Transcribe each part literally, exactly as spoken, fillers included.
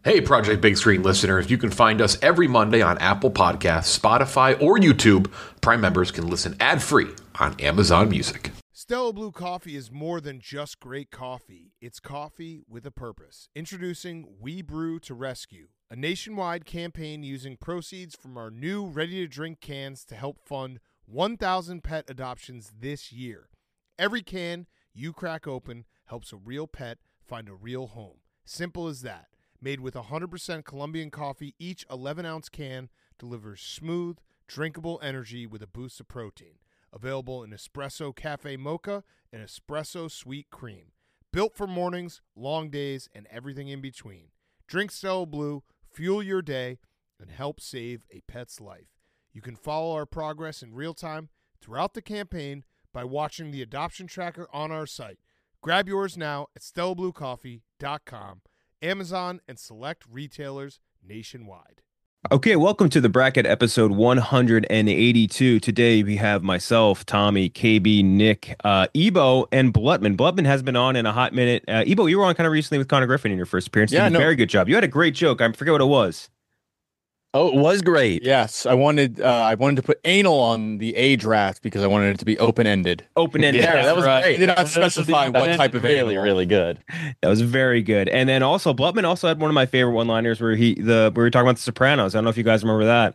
Hey, Project Big Screen listeners, you can find us every Monday on Apple Podcasts, Spotify, or YouTube. Prime members can listen ad-free on Amazon Music. Stella Blue Coffee is more than just great coffee. It's coffee with a purpose. Introducing We Brew to Rescue, a nationwide campaign using proceeds from our new ready-to-drink cans to help fund one thousand pet adoptions this year. Every can you crack open helps a real pet find a real home. Simple as that. Made with one hundred percent Colombian coffee, each eleven-ounce can delivers smooth, drinkable energy with a boost of protein. Available in Espresso Cafe Mocha and Espresso Sweet Cream. Built for mornings, long days, and everything in between. Drink Stella Blue, fuel your day, and help save a pet's life. You can follow our progress in real time throughout the campaign by watching the adoption tracker on our site. Grab yours now at stella blue coffee dot com. Amazon, and select retailers nationwide. Okay, welcome to the bracket episode one hundred eighty-two. Today we have myself, Tommy, K B, Nick, uh, Ebo, and Blutman. Blutman has been on in a hot minute. Uh, Ebo, you were on kind of recently with Connor Griffin in your first appearance. Yeah, you did a no. very good job. You had a great joke. I forget what it was. Oh, it was great. Yes, I wanted uh, I wanted to put anal on the A draft because I wanted it to be open ended. Open ended. Yeah, that was right. great. They did not specify what type of really, anal. really good. That was very good. And then also, Blutman also had one of my favorite one-liners where he the we were talking about The Sopranos. I don't know if you guys remember that.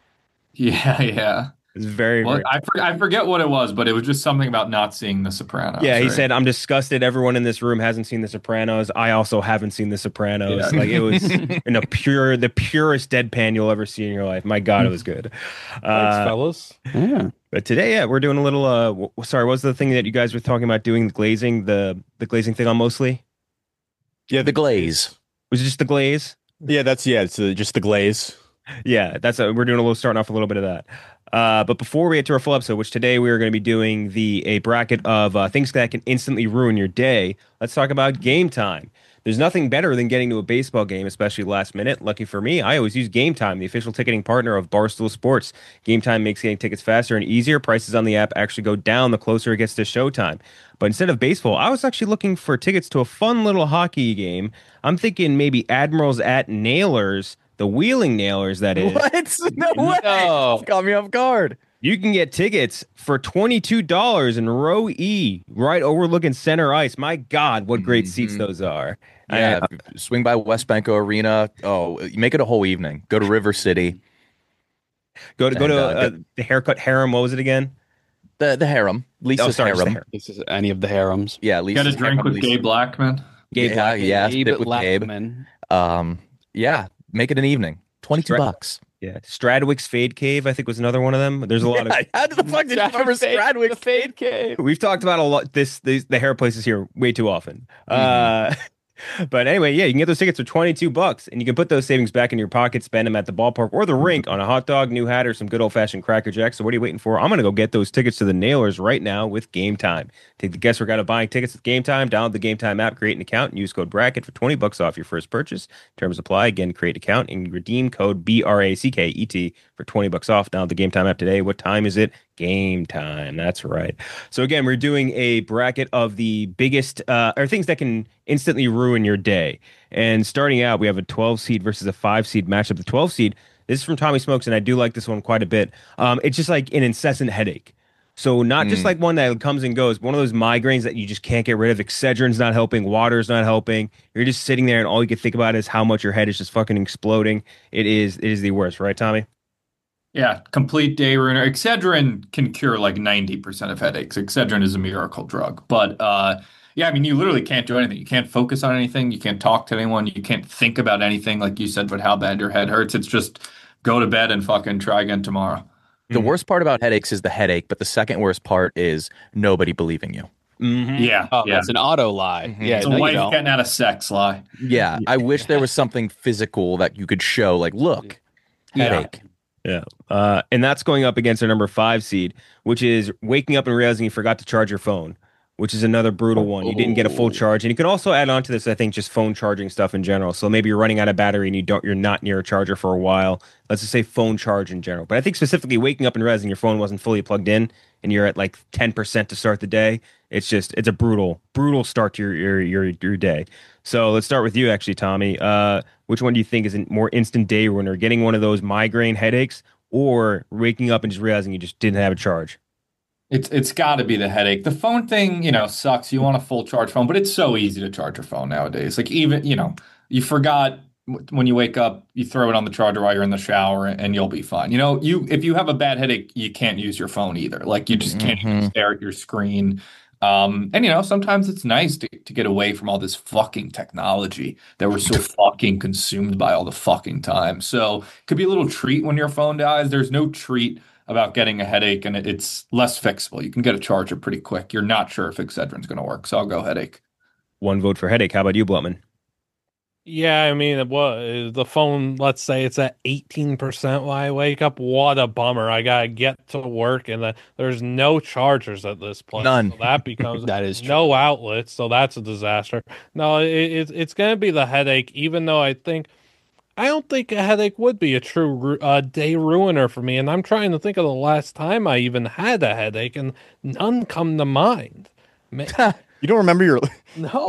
Yeah, yeah. It was very, Well, very I, for, I forget what it was, but it was just something about not seeing The Sopranos. Yeah, he right? said, "I'm disgusted. Everyone in this room hasn't seen The Sopranos. I also haven't seen The Sopranos." Yeah. Like it was in a pure, the purest deadpan you'll ever see in your life. My God, it was good. Thanks, Uh, fellas. Yeah. but today, yeah, we're doing a little. Uh, w- sorry, what was the thing that you guys were talking about doing? The glazing, the the glazing thing on mostly. Yeah, the glaze. Was it just the glaze? Yeah, that's yeah. It's uh, just the glaze. Yeah, that's a, we're doing a little starting off a little bit of that. Uh, but before we get to our full episode, which today we are going to be doing the a bracket of uh, things that can instantly ruin your day. Let's talk about Game Time. There's nothing better than getting to a baseball game, especially last minute. Lucky for me, I always use Game Time, the official ticketing partner of Barstool Sports. Game Time makes getting tickets faster and easier. Prices on the app actually go down the closer it gets to showtime. But instead of baseball, I was actually looking for tickets to a fun little hockey game. I'm thinking maybe Admirals at Nailers. The Wheeling Nailers, that is. What? No way. No. Caught me off guard. You can get tickets for twenty-two dollars in row E, right overlooking center ice. My God, what great Mhm. seats those are. Yeah, I- swing by West Banco Arena. Oh, make it a whole evening. Go to River City. go to go to and, uh, uh, the haircut harem. What was it again? The the harem. Lisa's Oh, sorry, just the harem. harem. This is any of the harems. Yeah, Got Lisa's a drink harem, with Lisa- Gabe Blackman. Gabe yeah, Black. yeah, Gabe stick with Gabe. Lackman. Um, yeah, make it an evening. Twenty-two Stra- bucks. Yeah, Stradwick's Fade Cave, I think, was another one of them. There's a lot Yeah, how the fuck did you remember Stradwick? The Fade Cave. of. We've talked about a lot. This these, the hair places here way too often. Uh, but anyway, yeah, you can get those tickets for twenty-two bucks, and you can put those savings back in your pocket, spend them at the ballpark or the rink on a hot dog, new hat, or some good old fashioned Cracker Jack. So what are you waiting for? I'm gonna go get those tickets to the Nailers right now with Game Time. Take the guesswork out of buying tickets with Game Time. Download the Game Time app, create an account, and use code BRACKET for twenty bucks off your first purchase. Terms apply. Again, create an account and redeem code B R A C K E T for twenty bucks off. Download the Game Time app today. What time is it? Game Time. That's right. So again, we're doing a bracket of the biggest uh, or things that can instantly ruin your day. And starting out, we have a twelve seed versus a five seed matchup. The twelve seed, this is from Tommy Smokes, and I do like this one quite a bit. Um, it's just like an incessant headache. So not just Mm. like one that comes and goes, one of those migraines that you just can't get rid of. Excedrin's not helping, water's not helping. You're just sitting there and all you can think about is how much your head is just fucking exploding. It is it is the worst, right, Tommy? Yeah, complete day ruiner. Excedrin can cure like ninety percent of headaches. Excedrin is a miracle drug. But uh, yeah, I mean, you literally can't do anything. You can't focus on anything. You can't talk to anyone. You can't think about anything, like you said, but how bad your head hurts. It's just go to bed and fucking try again tomorrow. The Mhm. worst part about headaches is the headache, but the second worst part is nobody believing you. Mm-hmm. Yeah, Oh, yeah. that's an auto lie. Mhm. Yeah, It's a no, you wife don't. getting out of sex lie. Yeah, I wish there was something physical that you could show. Like, look, Yeah. headache. Yeah. Uh, and that's going up against our number five seed, which is waking up and realizing you forgot to charge your phone. which is another brutal one. You didn't get a full charge, and you can also add on to this, I think, just phone charging stuff in general. So maybe you're running out of battery and you don't, you're not near a charger for a while. Let's just say phone charge in general. But I think specifically waking up and realizing your phone wasn't fully plugged in, and you're at like ten percent to start the day. It's just it's a brutal, brutal start to your your your, your day. So let's start with you, actually, Tommy. Uh, which one do you think is a more instant day ruiner? Getting one of those migraine headaches, or waking up and just realizing you just didn't have a charge? It's it's got to be the headache. The phone thing, you know, sucks. You want a full charge phone, but it's so easy to charge your phone nowadays. Like even, you know, you forgot when you wake up, you throw it on the charger while you're in the shower, and you'll be fine. You know, you if you have a bad headache, you can't use your phone either. Like you just can't even Mhm. stare at your screen. Um, and you know, sometimes it's nice to, to get away from all this fucking technology that we're so fucking consumed by all the fucking time. So it could be a little treat when your phone dies. There's no treat about getting a headache, and it, it's less fixable. You can get a charger pretty quick. You're not sure if Excedrin's going to work, so I'll go headache. One vote for headache. How about you, Blutman? Yeah, I mean, it was the phone. Let's say it's at eighteen percent when I wake up. What a bummer! I gotta get to work, and then there's no chargers at this place. None. So that becomes That is true. no outlets. So that's a disaster. No, it, it's it's gonna be the headache. Even though I think I don't think a headache would be a true ru- uh, day ruiner for me. And I'm trying to think of the last time I even had a headache, and none come to mind. Man, You don't remember your no,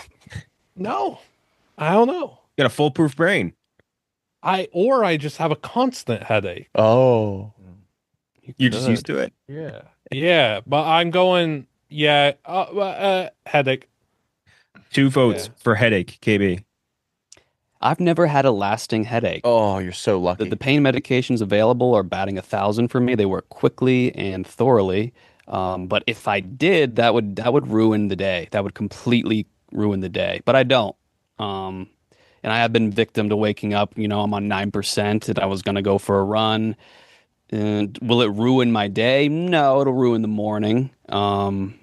no. I don't know. You got a foolproof brain. I or I just have a constant headache. Oh, You're just could. used to it. Yeah, yeah. But I'm going. Yeah, uh, uh headache. Two votes Yeah. for headache, K B. I've never had a lasting headache. oh, you're so lucky. The, the pain medications available are batting a thousand for me. They work quickly and thoroughly. Um, but if I did, that would that would ruin the day. That would completely ruin the day. But I don't. Um, and I have been victim to waking up. You know, I'm on nine percent, and I was going to go for a run. And will it ruin my day? No, it'll ruin the morning. Um,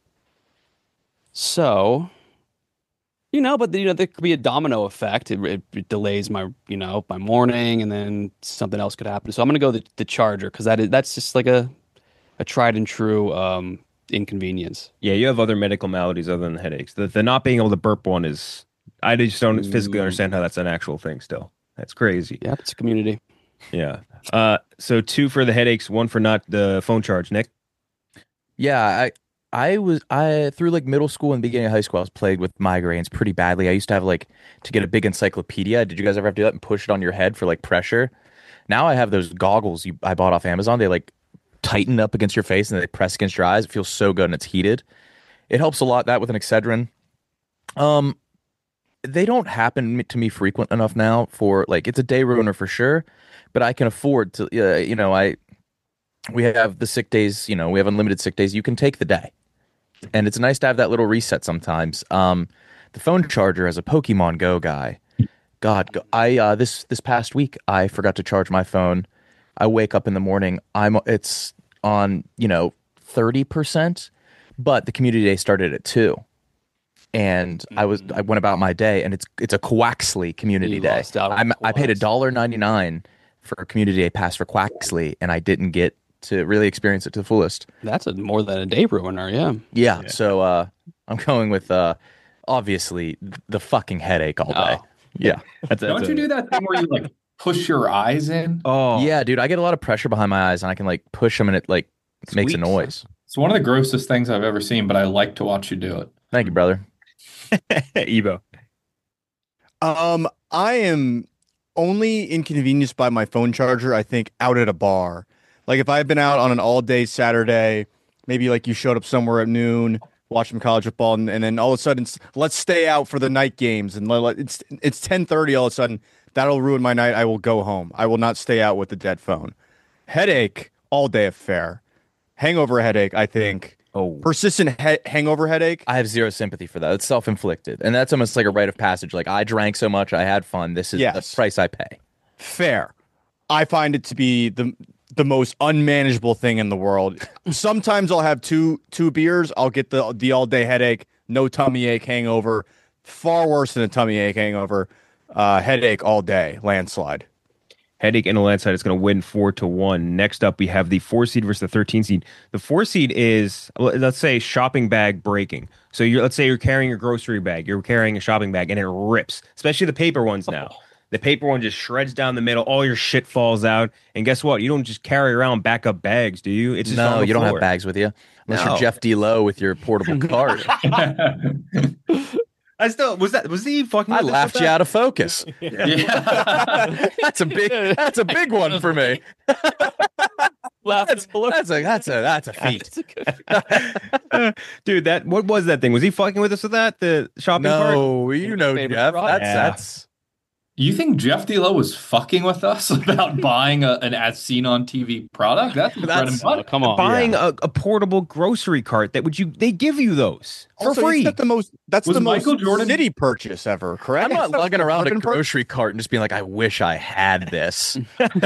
so, you know, but you know, there could be a domino effect. It, it, it delays my, you know, my morning, and then something else could happen. So I'm going to go the, the charger, because that is that's just like a a tried and true um, inconvenience. Yeah, you have other medical maladies other than headaches. The, the not being able to burp one is, I just don't physically understand how that's an actual thing still. That's crazy. Yeah, it's a community. Yeah. Uh, so two for the headaches, one for not the phone charge. Nick? Yeah, I I was I through like middle school and beginning of high school, I was plagued with migraines pretty badly. I used to have like to get a big encyclopedia. Did you guys ever have to do that and push it on your head for like pressure? Now I have those goggles you I bought off Amazon. They like tighten up against your face and they press against your eyes. It feels so good and it's heated. It helps a lot, that with an Excedrin. Um, they don't happen to me frequent enough now for like it's a day ruiner for sure, but I can afford to. Uh, you know, I we have the sick days. You know, we have unlimited sick days. You can take the day, and it's nice to have that little reset sometimes. Um, the phone charger as a Pokemon Go guy. God, go- I uh, this this past week I forgot to charge my phone. I wake up in the morning. I'm it's on you know thirty percent, but the community day started at two, and I was I went about my day, and it's it's a Quaxley community You day. lost out on I'm, I paid a Quax. dollar ninety nine for a community day pass for Quaxley, and I didn't get to really experience it to the fullest. That's a more than a day ruiner. Yeah. Yeah, so uh, I'm going with uh, obviously the fucking headache all day. Oh. Yeah. That's, Don't that's you a- do that thing where you like push your eyes in? Oh, Yeah, dude, I get a lot of pressure behind my eyes, and I can like push them, and it like makes a Squeaks. noise. It's one of the grossest things I've ever seen, but I like to watch you do it. Thank you, brother. Evo. Um, I am only inconvenienced by my phone charger, I think, out at a bar. Like if I've been out on an all day Saturday, maybe like you showed up somewhere at noon, watch some college football, and, and then all of a sudden, it's, let's stay out for the night games, and let, let- it's it's ten thirty. All of a sudden, that'll ruin my night. I will go home. I will not stay out with the dead phone. Headache, all day affair. Hangover headache, I think. Oh, Persistent he- hangover headache. I have zero sympathy for that. It's self-inflicted, and that's almost like a rite of passage. Like I drank so much, I had fun. This is Yes. the price I pay. Fair. I find it to be the the most unmanageable thing in the world. Sometimes I'll have two two beers. I'll get the the all day headache, no tummy ache hangover. Far worse than a tummy ache hangover. Uh, headache all day, landslide. Headache and Lanside is going to win four to one. Next up, we have the four seed versus the thirteen seed. The four seed is, let's say, shopping bag breaking. So you're, let's say you're carrying a grocery bag, you're carrying a shopping bag, and it rips, especially the paper ones now. Oh. The paper one just shreds down the middle. All your shit falls out. And guess what? You don't just carry around backup bags, do you? It's just no, you floor. don't have bags with you. Unless No. you're Jeff D. Lowe with your portable cart. I still was that was he fucking? I with us laughed with you that? out of focus. Yeah. That's a big. That's a big one for me. That's, that's a that's a that's a feat. Dude, that what was that thing? Was he fucking with us with that? The shopping cart? No, you know, Favorite Jeff. product. That's Yeah. that's. You think Jeff D. Lowe was fucking with us about buying a, an as seen on T V product? That's bread and That's- butter. Oh, come on. Buying a, a portable grocery cart that would you they give you those for Also, free. isn't that the most that's Was the Michael most Jordan- city purchase ever, correct? I'm not That's lugging around a urban purchase? grocery cart and just being like, I wish I had this.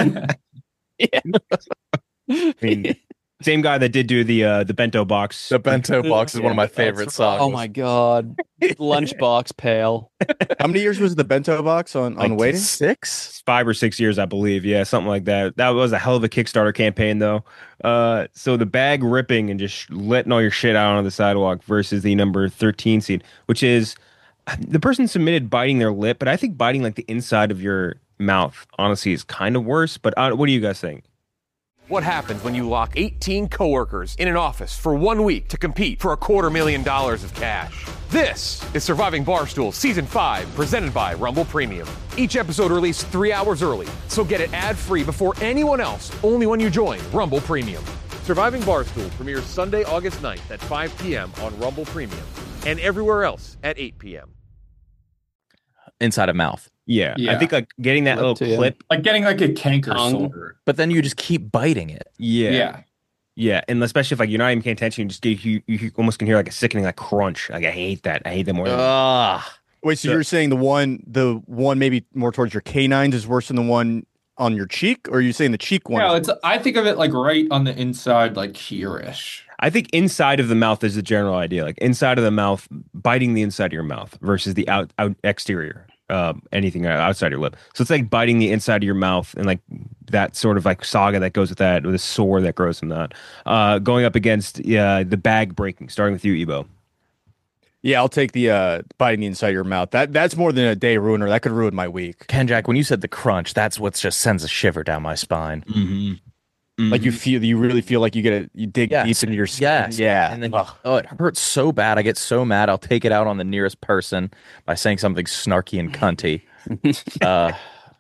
I mean, same guy that did do the uh, the bento box. The bento box is one of my That's favorite right. songs. Oh my god. Lunchbox pail. How many years was the bento box on, on Like waiting? six? Five or six years, I believe. Yeah, something like that. That was a hell of a Kickstarter campaign, though. Uh, so the bag ripping and just letting all your shit out on the sidewalk versus the number thirteen seed, which is the person submitted biting their lip, but I think biting like the inside of your mouth, honestly, is kind of worse. But uh, what do you guys think? What happens when you lock eighteen coworkers in an office for one week to compete for a quarter million dollars of cash? This is Surviving Barstool Season five, presented by Rumble Premium. Each episode released three hours early, so get it ad-free before anyone else, only when you join Rumble Premium. Surviving Barstool premieres Sunday, August ninth at five p.m. on Rumble Premium and everywhere else at eight p.m. Inside of mouth. Yeah, I Yeah. think like getting that Lip little to you. clip. Like getting like a canker Tongue. sore. But then you just keep biting it. Yeah, Yeah. yeah, and especially if like you're not even paying attention, you just get you, you almost can hear like a sickening like crunch. Like I hate that. I hate that more. than- Ah, Wait, so So- you're saying the one the one maybe more towards your canines is worse than the one on your cheek, or are you saying the cheek one? No, is it's I think of it like right on the inside, like here-ish. I think inside of the mouth is the general idea. Like inside of the mouth, biting the inside of your mouth versus the out, out exterior, um, anything outside your lip. So it's like biting the inside of your mouth and like that sort of like saga that goes with that, with a sore that grows from that. Uh, going up against uh, the bag breaking, starting with you, Ebo. Yeah, I'll take the uh, biting the inside of your mouth. That that's more than a day ruiner. That could ruin my week. Kenjack, when you said the crunch, that's what just sends a shiver down my spine. Mm-hmm. Like you feel, you really feel like you get it. You dig Yes. deep into your skin. Yes. Yeah. And then, Ugh. oh, it hurts so bad. I get so mad. I'll take it out on the nearest person by saying something snarky and cunty. uh,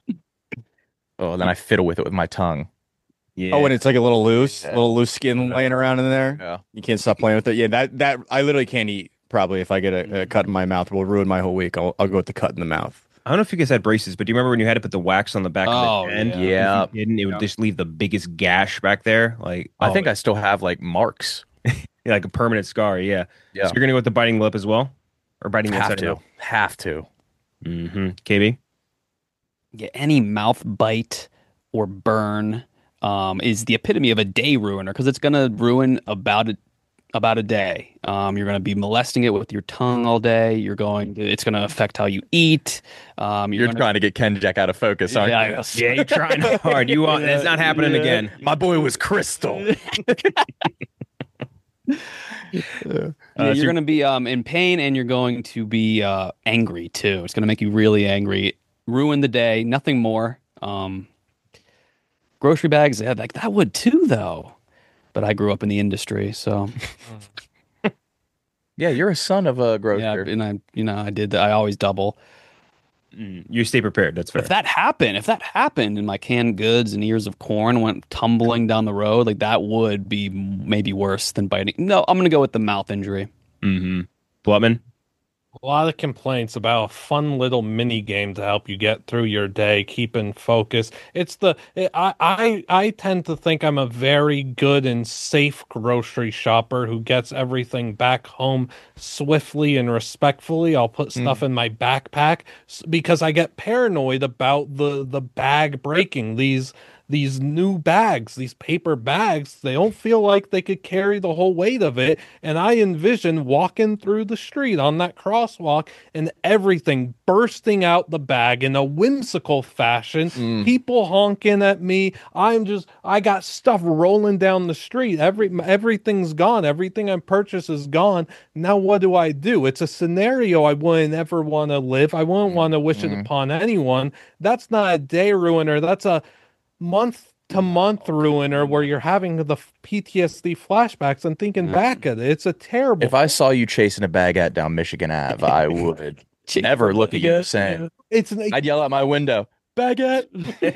oh, then I fiddle with it with my tongue. Yeah. Oh, and it's like a little loose, Yeah. little loose skin laying around in there. Yeah. You can't stop playing with it. Yeah, that that I literally can't eat. Probably if I get a, a cut in my mouth, it will ruin my whole week. I'll I'll go with the cut in the mouth. I don't know if you guys had braces, but do you remember when you had to put the wax on the back Oh, of the end? yeah. Yeah. If you didn't, it would Yeah. just leave the biggest gash back there. Like I oh, think I still have like marks. like a permanent scar. Yeah. Yeah. So you're gonna go with the biting lip as well, or biting the Have inside to. of Have to. the mouth? Mm-hmm. K B. Yeah, any mouth bite or burn um, is the epitome of a day ruiner because it's going to ruin about a, about a day. Um, you're going to be molesting it with your tongue all day. You're going to, it's going to affect how you eat. Um, You're gonna, trying to get Kenjack out of focus, aren't yeah, you? I guess. Yeah, you're trying hard. You want it's not happening Yeah. again. My boy was Crystal. Yeah, Uh, you're so- going to be um, in pain and you're going to be uh, angry too. It's going to make you really angry, ruin the day, nothing more. Um, grocery bags, yeah, like that would too, though. But I grew up in the industry, so Yeah, you're a son of a yeah, grocer. and I, you know, I did. I always double. Mm, you stay prepared. That's fair. If that happened, if that happened, and my canned goods and ears of corn went tumbling down the road, like that would be maybe worse than biting. No, I'm gonna go with the mouth injury. Mm-hmm. Blutman. A lot of complaints about a fun little mini game to help you get through your day, keep in focus. It's the I I I tend to think I'm a very good and safe grocery shopper who gets everything back home swiftly and respectfully. I'll put stuff in my backpack s- because I get paranoid about the the bag breaking. These these new bags, these paper bags, they don't feel like they could carry the whole weight of it. And I envision walking through the street on that crosswalk and everything bursting out the bag in a whimsical fashion, Mm. people honking at me. I'm just, I got stuff rolling down the street. Every everything's gone. Everything I purchased is gone. Now what do I do? It's a scenario I wouldn't ever want to live. I wouldn't want to wish it Mm. upon anyone. That's not a day ruiner. That's a month to month ruiner where you're having the P T S D flashbacks and thinking back at it. It's a terrible. If I saw you chasing a baguette down Michigan Ave, I would never look at you the same. It's an, I'd yell out my window, baguette.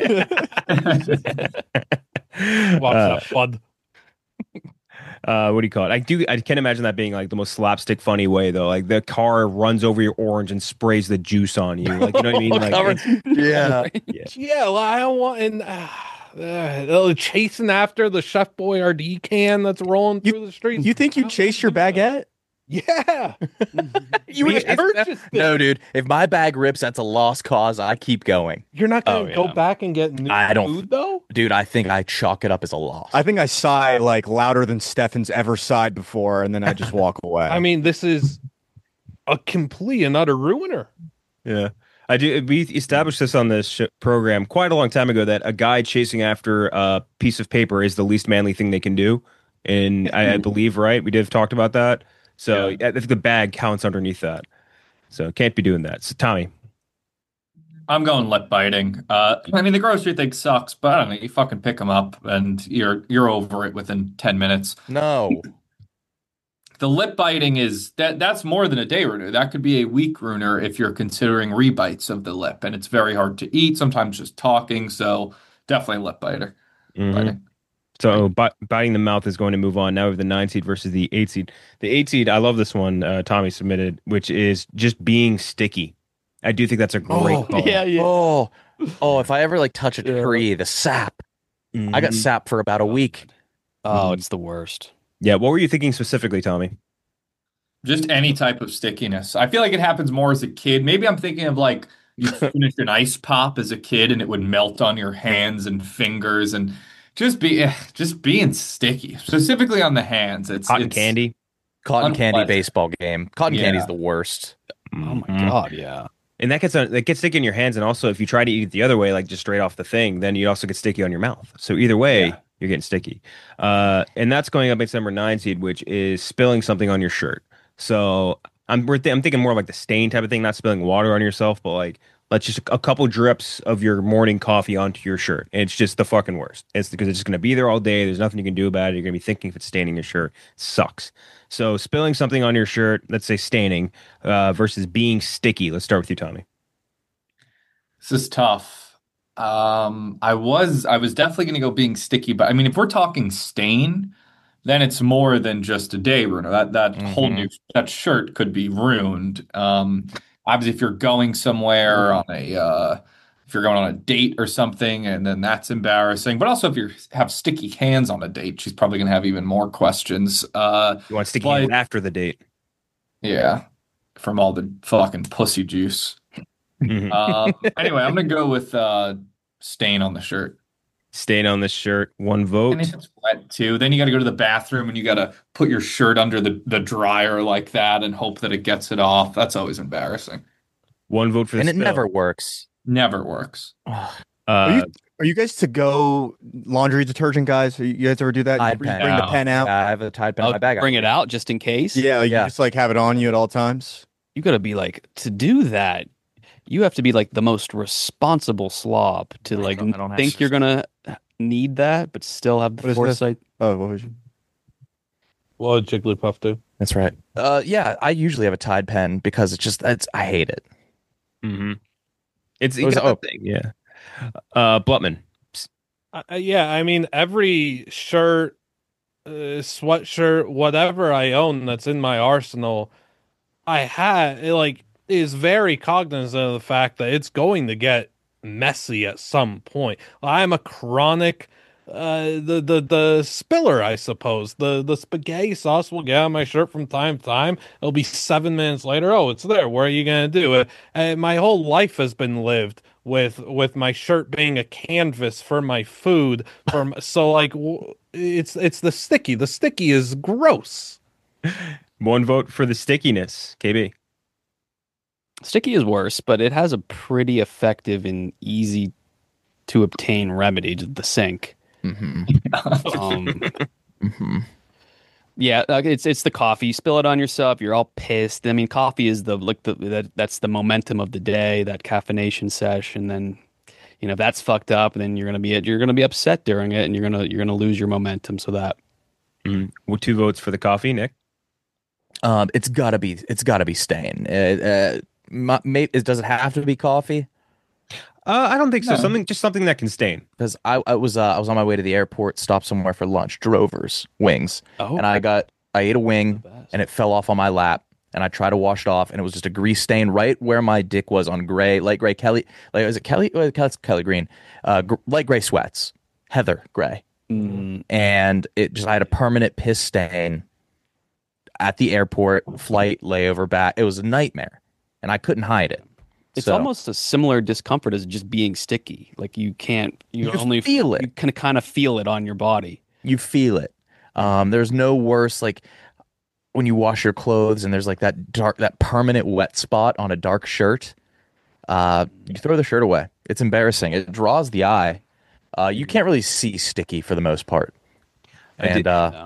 Watch Uh, that fun. uh, what do you call it? I do. I can't imagine that being like the most slapstick funny way though. Like the car runs over your orange and sprays the juice on you. Like you know what I mean? Like Covered. Yeah. Yeah, well, I don't want and uh, uh, chasing after the Chef Boyardee can that's rolling through the streets. You think you chase your baguette? Yeah. you We would purchased it. No, dude. If my bag rips, that's a lost cause. I keep going. You're not gonna Oh, go yeah. back and get new I don't- food though? Dude, I think I chalk it up as a loss. I think I sigh like louder than Stefan's ever sighed before, and then I just walk away. I mean, this is a complete and utter ruiner. Yeah. I do. We established this on this sh- program quite a long time ago that a guy chasing after a piece of paper is the least manly thing they can do. And I, I believe, right? We did have talked about that. So I think the bag counts underneath that. So can't be doing that. So Tommy, I'm going lip biting. Uh, I mean, the grocery thing sucks, but I don't know. You fucking pick them up and you're you're over it within ten minutes. no. The lip biting is that that's more than a day ruiner. That could be a week ruiner if you're considering rebites of the lip, and it's very hard to eat. Sometimes just talking. So definitely lip biter. Mhm. Biting. So bi- biting the mouth is going to move on. Now we have the nine seed versus the eight seed. The eight seed, I love this one. Uh, Tommy submitted, which is just being sticky. I do think that's a great Oh, call. Yeah, yeah. Oh, oh, if I ever like touch a tree, the sap. I got Mhm. sap for about a week. Oh, it's the worst. Yeah. What were you thinking specifically, Tommy? Just any type of stickiness. I feel like it happens more as a kid. Maybe I'm thinking of like you finished an ice pop as a kid and it would melt on your hands and fingers and just be eh, just being sticky, specifically on the hands. It's Cotton it's, candy. Cotton candy Unpleasant. baseball game. Cotton Yeah. candy's the worst. Oh my Mhm. god, yeah. And that gets on, that gets sticky in your hands, and also if you try to eat it the other way, like just straight off the thing, then you also get sticky on your mouth. So either way, Yeah. you're getting sticky. Uh, and that's going up against number nine seed, which is spilling something on your shirt. So I'm we're th- I'm thinking more like the stain type of thing, not spilling water on yourself, but like let's just a couple drips of your morning coffee onto your shirt. And it's just the fucking worst. It's because it's just going to be there all day. There's nothing you can do about it. You're going to be thinking if it's staining your shirt. It sucks. So spilling something on your shirt, let's say staining, uh, versus being sticky. Let's start with you, Tommy. This is tough. Um, I was I was definitely going to go being sticky, but I mean, if we're talking stain, then it's more than just a day ruiner. That that whole Mhm. new that shirt could be ruined. Um, obviously, if you're going somewhere on a uh, if you're going on a date or something, and then that's embarrassing. But also, if you have sticky hands on a date, she's probably going to have even more questions. Uh, You want sticky But- hands after the date. yeah, from all the fucking pussy juice. Mhm. Um, anyway, I'm gonna go with uh, stain on the shirt. Stain on this shirt, one vote. And if it's wet too, then you got to go to the bathroom and you got to put your shirt under the, the dryer like that and hope that it gets it off. That's always embarrassing. One vote for the And it spill. never works. Never works. Uh, Are you are you guys to go laundry detergent guys? Are you you guys ever do that? Tide Bring, pen. bring the No. pen out. Yeah, I have a Tide pen in I'll my bag. bring it out just in case. Yeah, like, Yeah. you just like have it on you at all times. You gotta be like to do that. You have to be like the most responsible slob to I like don't- I don't have think you're gonna need that, but still have What the is this? foresight. Oh, what was you? What did Jigglypuff do? That's right. Uh, yeah, I usually have a Tide pen because it's just it's I hate it. mhm. It's It was- got oh. that thing, yeah. Uh, Blutman. Uh, yeah, I mean, every shirt, uh, sweatshirt, whatever I own that's in my arsenal, I had it, like is very cognizant of the fact that it's going to get messy at some point. I'm a chronic, uh, the the the spiller, I suppose. The the spaghetti sauce will get on my shirt from time to time. It'll be seven minutes later. Oh, it's there. What are you gonna do? Uh, uh, my whole life has been lived with with my shirt being a canvas for my food. From so like w- it's it's the sticky. The sticky is gross. One vote for the stickiness. K B. Sticky is worse, but it has a pretty effective and easy to obtain remedy to the sink. Mm-hmm. Um, Mm-hmm. yeah, uh, it's it's the coffee. You spill it on yourself, you're all pissed. I mean, coffee is the like the that, that's the momentum of the day, that caffeination sesh, and then you know if that's fucked up, then you're gonna be you're gonna be upset during it, and you're gonna you're gonna lose your momentum. So that Mm. Well, two votes for the coffee, Nick. Um, it's gotta be. It's gotta be staying. Uh, uh, my, may, it does it have to be coffee? Uh, I don't think so. No. Something, just something that can stain. Because I, I was uh, I was on my way to the airport, stopped somewhere for lunch, Drovers wings, oh, and I got I ate a wing, the best. and it fell off on my lap, and I tried to wash it off, and it was just a grease stain right where my dick was on gray, light gray Kelly, like is it Kelly? Well, it's Kelly green, uh, gr- light gray sweats, heather gray, Mm, and it just I had a permanent piss stain at the airport, flight layover back. It was a nightmare, and I couldn't hide it. it's So, almost a similar discomfort as just being sticky. Like you can't you, You only feel it. You can kind of feel it on your body. you feel it. Um, there's no worse like when you wash your clothes and there's like that dark, that permanent wet spot on a dark shirt. Uh, you throw the shirt away. It's embarrassing. It draws the eye. Uh, you can't really see sticky for the most part. I And did- uh, No.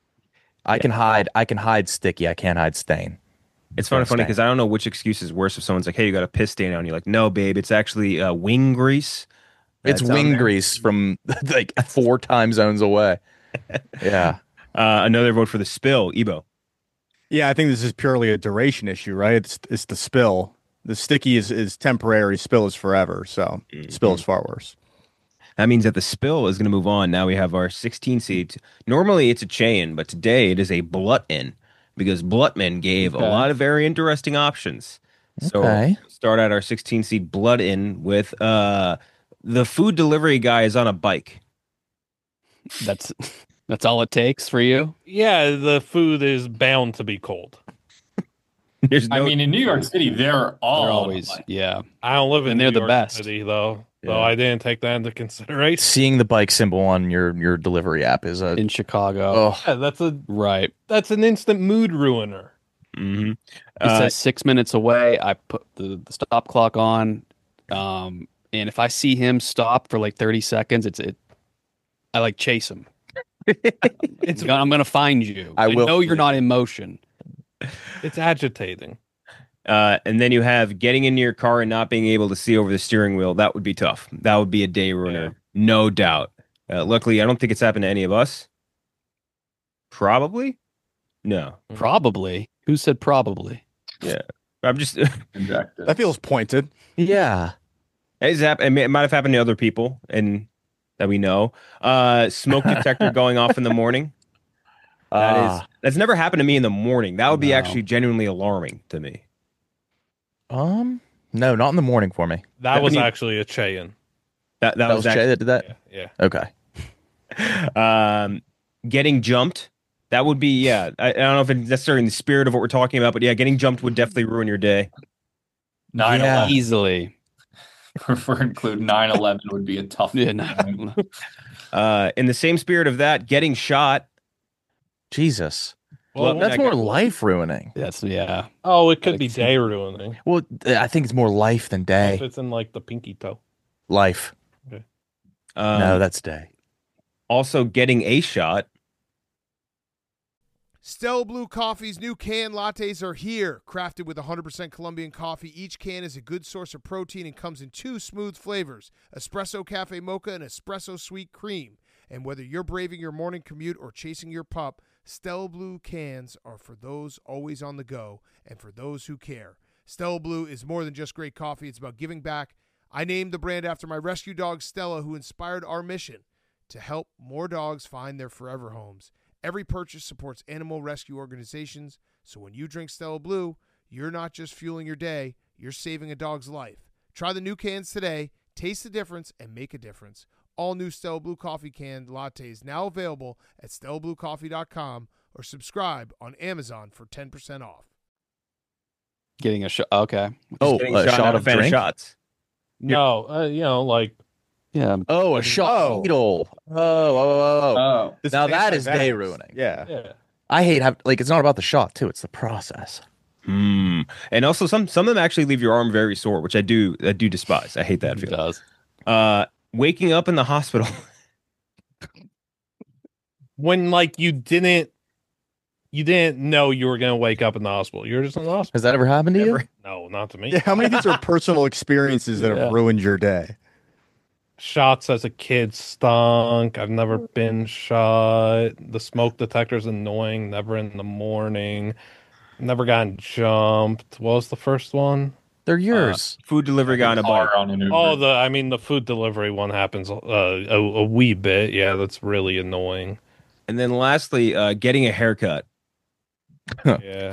I can hide. I can hide sticky. I can't hide stain. It's kind of Yeah, funny stain. because I don't know which excuse is worse. If someone's like, "Hey, you got a piss stain on you," like, "No, babe, it's actually uh, wing grease." It's That's on wing there. grease from like four time zones away. Yeah. Uh, another vote for the spill, Ebo. Yeah, I think this is purely a duration issue, right? It's it's the spill. The sticky is, is temporary. Spill is forever. So spill is far worse. That means that the spill is going to move on. Now we have our sixteen seed. Normally it's a chain, but today it is a Blutman because Blutman gave Okay. a lot of very interesting options. So Okay. start out our sixteen seed Blood In with uh the food delivery guy is on a bike. That's that's all it takes for you. Yeah, the food is bound to be cold. There's no I mean, in New York City, they're all They're on a always bike. yeah. I don't live in And they're New the York best. City though, so Yeah. I didn't take that into consideration. Seeing the bike symbol on your your delivery app is a In Chicago. oh Yeah, that's a Right. that's an instant mood ruiner. Mhm. It Uh, says six minutes away. I put the, the stop clock on, um, and if I see him stop for like thirty seconds, it's it. I like chase him. It's I'm gonna find you. I will. know you're not in motion. It's agitating. Uh, and then you have getting into your car and not being able to see over the steering wheel. That would be tough. That would be a day ruiner, no doubt. Uh, luckily, I don't think it's happened to any of us. Probably, no. Probably. Who said probably? I'm just. Injected. That feels pointed. yeah. It's hap- it, may, it might have happened to other people, and that we know. Uh, smoke detector going off in the morning. That is Ah. that's never happened to me in the morning. That would be No. actually genuinely alarming to me. Um no, not in the morning for me. That That was when you- actually a Cheyenne. That that, That was Jay that did that. Yeah, yeah. Okay. um, getting jumped. That would be yeah. I, I don't know if it's necessarily in the spirit of what we're talking about, but yeah, getting jumped would definitely ruin your day. nine Yeah. eleven. Easily. For include nine eleven would be a tough. Yeah, no. Uh, in the same spirit of that, getting shot. Jesus. Well, That's I more got- life ruining. That's yeah. Oh, it could be day ruining Well, I think it's more life than if day. it's in like the pinky toe. Life. Um, No, that's day. also getting a shot. Stella Blue Coffee's new canned lattes are here. Crafted with one hundred percent Colombian coffee, each can is a good source of protein and comes in two smooth flavors, Espresso Cafe Mocha and Espresso Sweet Cream. And whether you're braving your morning commute or chasing your pup, Stella Blue cans are for those always on the go and for those who care. Stella Blue is more than just great coffee. It's about giving back. I named the brand after my rescue dog, Stella, who inspired our mission to help more dogs find their forever homes. Every purchase supports animal rescue organizations, so when you drink Stella Blue, you're not just fueling your day, you're saving a dog's life. Try the new cans today, taste the difference, and make a difference. All new Stella Blue Coffee canned lattes now available at stella blue coffee dot com or subscribe on Amazon for ten percent off. Getting a shot. Okay. Oh, Getting a shot not a of fan drink? shots. No, uh, you know, like Yeah. Oh, a shot Oh. needle. Oh, oh, oh, oh. Oh, This Now that is anti-vax. day ruining. Yeah. yeah. I hate have like it's not about the shot too; it's the process. Hmm. And also, some some of them actually leave your arm very sore, which I do I do despise. I hate that It feeling. does. Uh, waking up in the hospital. When like you didn't you didn't know you were gonna wake up in the hospital. You're just in the hospital. Has that ever happened to you? Never. No, not to me. Yeah. How many of these are personal experiences that Yeah. have ruined your day? Shots as a kid stunk. I've never been shot. The smoke detector's annoying. Never in the morning. Never gotten jumped. What was the first one? They're yours. Food delivery guy on a bike. car on an Uber. Oh, the I mean the food delivery one happens uh, a, a wee bit. Yeah, that's really annoying. And then lastly, uh, getting a haircut, Yeah.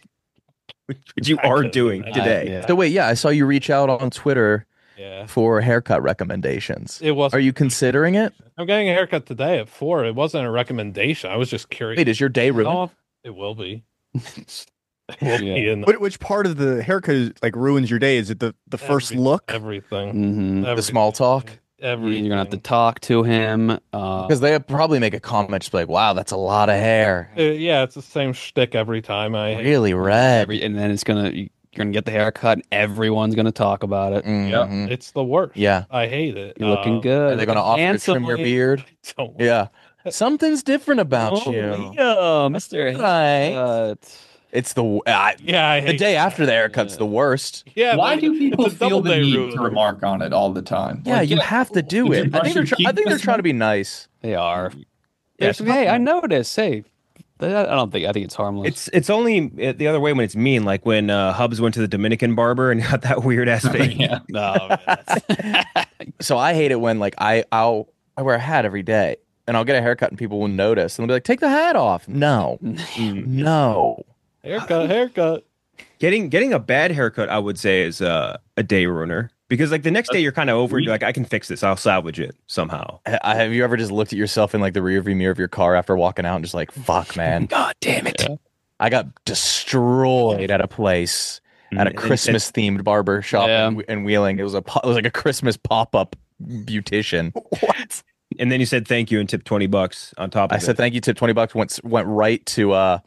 which you I are could- doing I- today. Yeah. So wait, yeah, I saw you reach out on Twitter Yeah. for haircut recommendations. It was Are you considering it? I'm getting a haircut today at four. It wasn't a recommendation. I was just curious. Wait, is your day ruined? Oh, it will be. It will Yeah. be in What, which part of the haircut is, like ruins your day? Is it the, the first every- look? Everything. hmm The small talk? Everything. You're gonna have to talk to him. Uh, Because they probably make a comment just like, "Wow, that's a lot of hair. Uh, yeah, it's the same shtick every time. I Really red." every, and then it's gonna you're gonna get the haircut. And everyone's gonna talk about it. Mhm. It's the worst. Yeah. I hate it. You're looking Um, good. Are they going to offer to trim your handsomely. beard? Don't Yeah. Something's different about Oh, you. yeah, Mister Right. Haircut. It's the w- I- Yeah, I the hate day after the haircut's Yeah. the worst. Yeah, Why but do people it's a feel double the day need ruiner. to remark on it all the time? Yeah, Like, you have to do did you it. I brush think your they're try- I teeth think they're this trying to month? be nice. They are. Yeah, There's- hey, I noticed. Hey, I don't think I think it's harmless. It's it's only uh, the other way when it's mean, like when uh, Hubs went to the Dominican barber and got that weird ass face. yeah. no, man, So I hate it when like I I'll I wear a hat every day and I'll get a haircut and people will notice and they'll be like, "Take the hat off." No. No. Haircut, haircut. Getting getting a bad haircut, I would say, is uh, a day ruiner because like the next day you're kind of over it. You're like, I can fix this. I'll salvage it somehow. I, have you ever just looked at yourself in like the rearview mirror of your car after walking out and just like, "Fuck, man. God damn it. I got destroyed at a place at a And- and- Christmas themed barber shop Yeah. in, in Wheeling. It was a po- it was like a Christmas pop-up beautician. What? And then you said thank you and tipped twenty bucks on top of I it. said thank you, tip twenty bucks, went went right to uh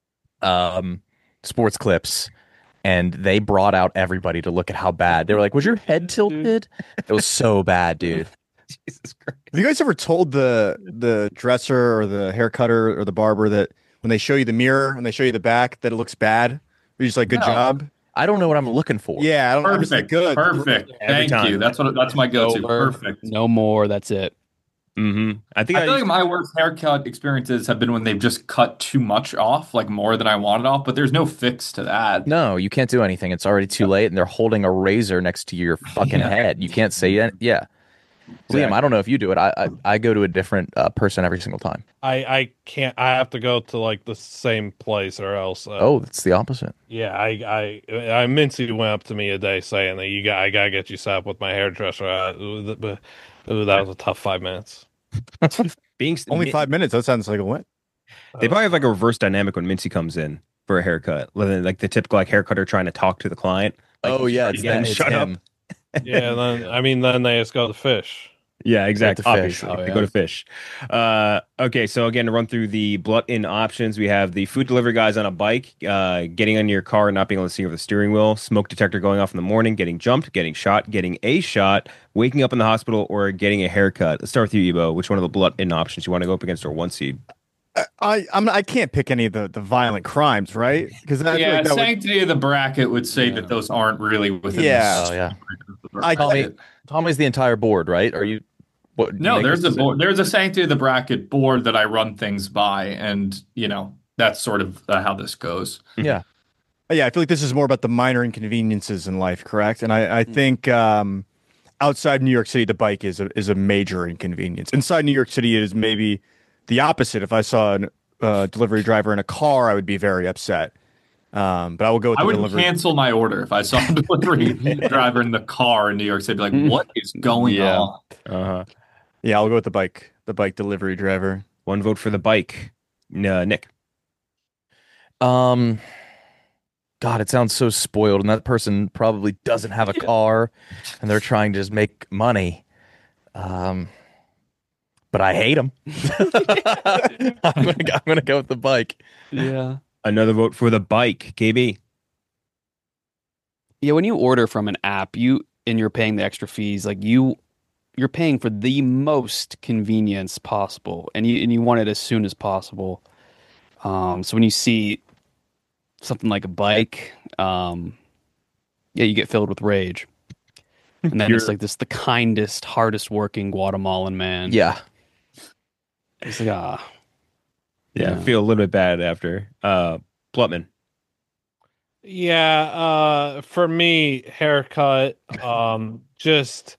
um Sports Clips, and they brought out everybody to look at how bad. They were like, "Was your head tilted?" It was so bad, dude. Jesus Christ. Have you guys ever told the the dresser or the hair cutter or the barber that when they show you the mirror and they show you the back that it looks bad? You're just like, "Good No. job." I don't know what I'm looking for. Yeah, I don't. I'm just like, Perfect. good. Perfect. Every Thank time. you. That's what. That's my go-to. Over. Perfect. no more. That's it. Mm-hmm. I think I I, feel like used- my worst haircut experiences have been when they've just cut too much off, like more than I wanted off. But there's no fix to that. No, you can't do anything. It's already too late, and they're holding a razor next to your fucking Yeah. head. You can't say it. Yeah. Liam, I don't know if you do it. I I, I go to a different uh, person every single time. I I can't. I have to go to like the same place or else. Uh, Oh, it's the opposite. yeah. I I I Mincy went up to me a day saying that you got I gotta get you set up with my hairdresser. Uh, ooh, th- but- ooh, that was a tough five minutes. being Only five minutes. That sounds like a win. They probably have like a reverse dynamic when Mincy comes in for a haircut, like the typical like haircutter trying to talk to the client. Like, Oh yeah, he's it's, trying that, to it's shut up. him. Yeah. Then I mean, then they just go to fish. Yeah, exactly. to fish. Obviously, Oh, they yeah. go to fish. Uh, okay, so again, to run through the blunt-in options, we have the food delivery guys on a bike, uh, getting on your car and not being able to see over the steering wheel, smoke detector going off in the morning, getting jumped, getting shot, getting a shot, waking up in the hospital, or getting a haircut. Let's start with you, Ebo. Which one of the blunt-in options you want to go up against or one seed? I I'm I can't pick any of the, the violent crimes, right? Because I feel Yeah, like that would, sanctity of the bracket would say that those aren't really within. Yeah. the Oh yeah. I- Tommy, Tommy's the entire board, right? Are you? What? you No, make there's a this board. There's a sanctity of the bracket board that I run things by, and you know that's sort of uh, how this goes. Yeah. yeah, I feel like this is more about the minor inconveniences in life, correct? And I I think um, outside New York City, the bike is a is a major inconvenience. Inside New York City, it is maybe the opposite. If I saw a uh, delivery driver in a car, I would be very upset. Um, but I will go with I the would delivery. cancel my order if I saw a delivery driver in the car in New York City. I'd be like, what is going Yeah. on? Uh-huh. Yeah, I'll go with the bike, the bike delivery driver. One vote for the bike. Uh, Nick. Um, God, it sounds so spoiled, and that person probably doesn't have a car, and they're trying to just make money. Um, but I hate them. I'm gonna, I'm gonna go with the bike. Yeah. Another vote for the bike, K B. Yeah, when you order from an app, you and you're paying the extra fees, like you you're paying for the most convenience possible, and you and you want it as soon as possible. Um, so when you see something like a bike, um, yeah, you get filled with rage. And then You're- it's like this the kindest, hardest working Guatemalan man. Yeah. It's like, ah. Yeah, Yeah. I feel a little bit bad after. Uh, Plutman. Yeah, uh, for me, haircut, um, just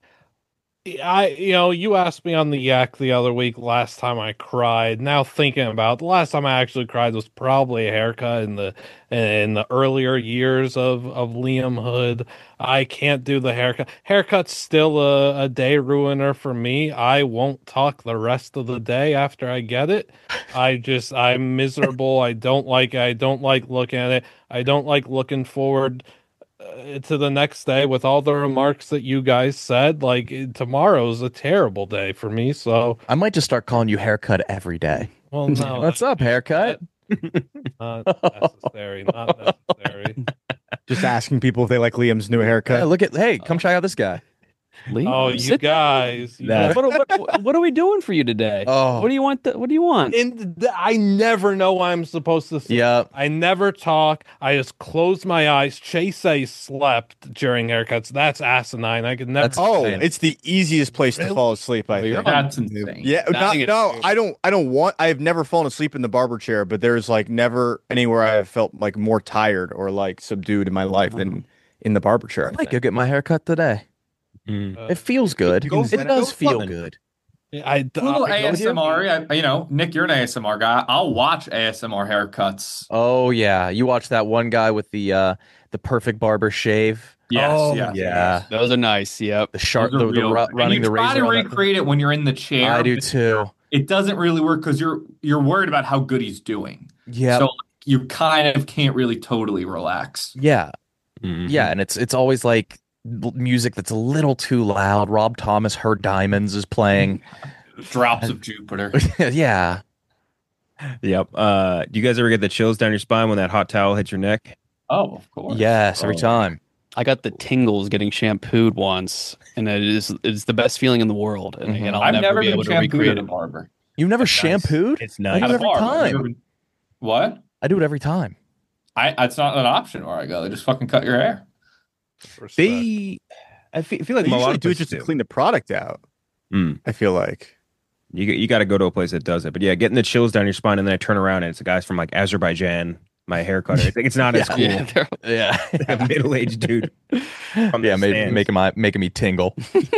I, you know, you asked me on the yak the other week last time I cried. Now thinking about it, the last time I actually cried was probably a haircut in the in the earlier years of of Liam Hood. I can't do the haircut. Haircut's still a, a day ruiner for me. I won't talk the rest of the day after I get it. I just I'm miserable. I don't like I don't like looking at it. I don't like looking forward uh, to the next day with all the remarks that you guys said. Like it- tomorrow's a terrible day for me. So, I might just start calling you haircut every day. well, no, What's up, haircut? not necessary. Not necessary. Just asking people if they like Liam's new Yeah, haircut. look at hey, come check out this guy. Lee, Oh, you sit down. guys. you That- guys- What, what, what are we doing for you today? Oh. What do you want? th- what do you want? In the, I never know I'm supposed to say. Yeah. I never talk. I just close my eyes. Chase A slept during haircuts. That's asinine. I could never. That's- Oh, Man. it's the easiest place to Really? fall asleep. I You're think. That's insane. Yeah, I not, think it's no, true. I don't. I don't want. I have never fallen asleep in the barber chair, but there's like never anywhere I have felt like more tired or like subdued in my life than in the barber chair. I might go get my haircut today. Mm. Uh, It feels good. You can- It does go feel Plutman. good. I, A little I- A S M R, I- you know, Nick, you're an A S M R guy. I'll watch A S M R haircuts. Oh yeah, you watch that one guy with the uh the perfect barber shave. Yes, Oh, yes. Yeah, Those are nice. Yep. the sharp, Those the, are the real ru- good. running and you the try razor. to on that- recreate it when you're in the chair. I do but too. It doesn't really work because you're you're worried about how good he's doing. Yeah, So you kind of can't really totally relax. yeah, Mhm. yeah, and it's it's always like l- music that's a little too loud. Rob Thomas, Her Diamonds is playing. Drops of Jupiter. Yeah, Yep. Uh, do you guys ever get the chills down your spine when that hot towel hits your neck? Oh, of course. yes, every Oh. time. I got the tingles getting shampooed once, and it is it's the best feeling in the world. And again, I'll I've never, never be been able to shampooed recreate at a it. barber. You've never That's nice. shampooed? It's I nice. do At it a every barber. I've time. never been- What? I do it every time. I. It's not an option where I go. They just fucking cut your hair. Respect. They, I feel, I feel like They a lot usually of do it places just to clean the product out. Mm. I feel like. You you got to go to a place that does it. But yeah, getting the chills down your spine, and then I turn around and it's the guys from like Azerbaijan, my hair cutter. It's, like, it's not as cool. Yeah, they're- Yeah, A middle-aged dude. From yeah, the make, stands. making my making me tingle.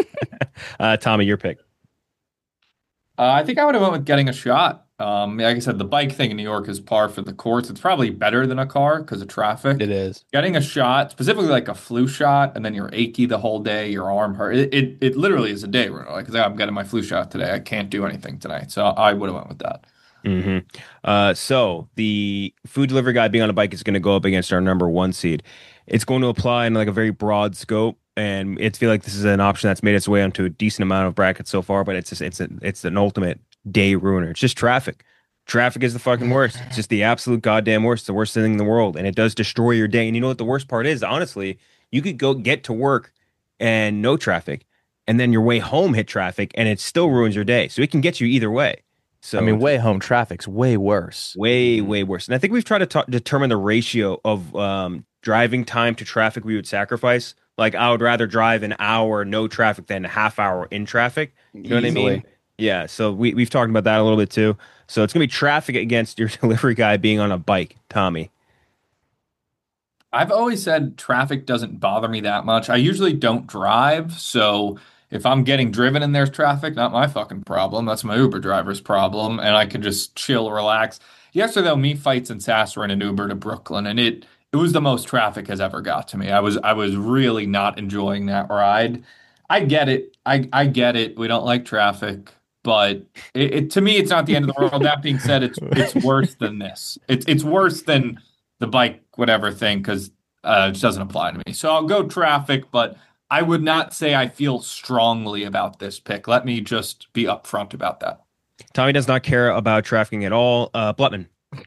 Uh, Tommy, your pick. Uh, I think I would have went with getting a shot. Um, like I said, the bike thing in New York is par for the course. It's probably better than a car because of traffic. it is. Getting a shot, specifically like a flu shot, and then you're achy the whole day, your arm hurt. It it, it literally is a day where like I'm getting my flu shot today. I can't do anything tonight, so I would have went with that. hmm Uh, so the food delivery guy being on a bike is going to go up against our number one seed. It's going to apply in like a very broad scope, and it's feel like this is an option that's made its way onto a decent amount of brackets so far. But it's just, it's a, it's an ultimate day ruiner. It's just traffic. Traffic is the fucking worst. It's just the absolute goddamn worst. It's the worst thing in the world, and it does destroy your day. And you know what the worst part is? Honestly, you could go get to work and no traffic, and then your way home hit traffic, and it still ruins your day. So it can get you either way. So I mean, way home traffic's way worse. way way worse. And I think we've tried to ta- determine the ratio of um, driving time to traffic we would sacrifice. Like I would rather drive an hour no traffic than a half hour in traffic. You know what I mean? Easily. Yeah. So we we've talked about that a little bit too. So it's gonna be traffic against your delivery guy being on a bike, Tommy. I've always said traffic doesn't bother me that much. I usually don't drive, so if I'm getting driven and there's traffic, not my fucking problem. That's my Uber driver's problem, and I can just chill, relax. Yesterday, though, me fights in Sass were in an Uber to Brooklyn, and it it was the most traffic has ever got to me. I was I was really not enjoying that ride. I get it. I I get it. We don't like traffic, but it, it to me, it's not the end of the world. That being said, it's it's worse than this. It's it's worse than the bike whatever thing because uh, it just doesn't apply to me. So I'll go traffic, but I would not say I feel strongly about this pick. Let me just be upfront about that. Tommy does not care about trafficking at all. Uh, Blutman.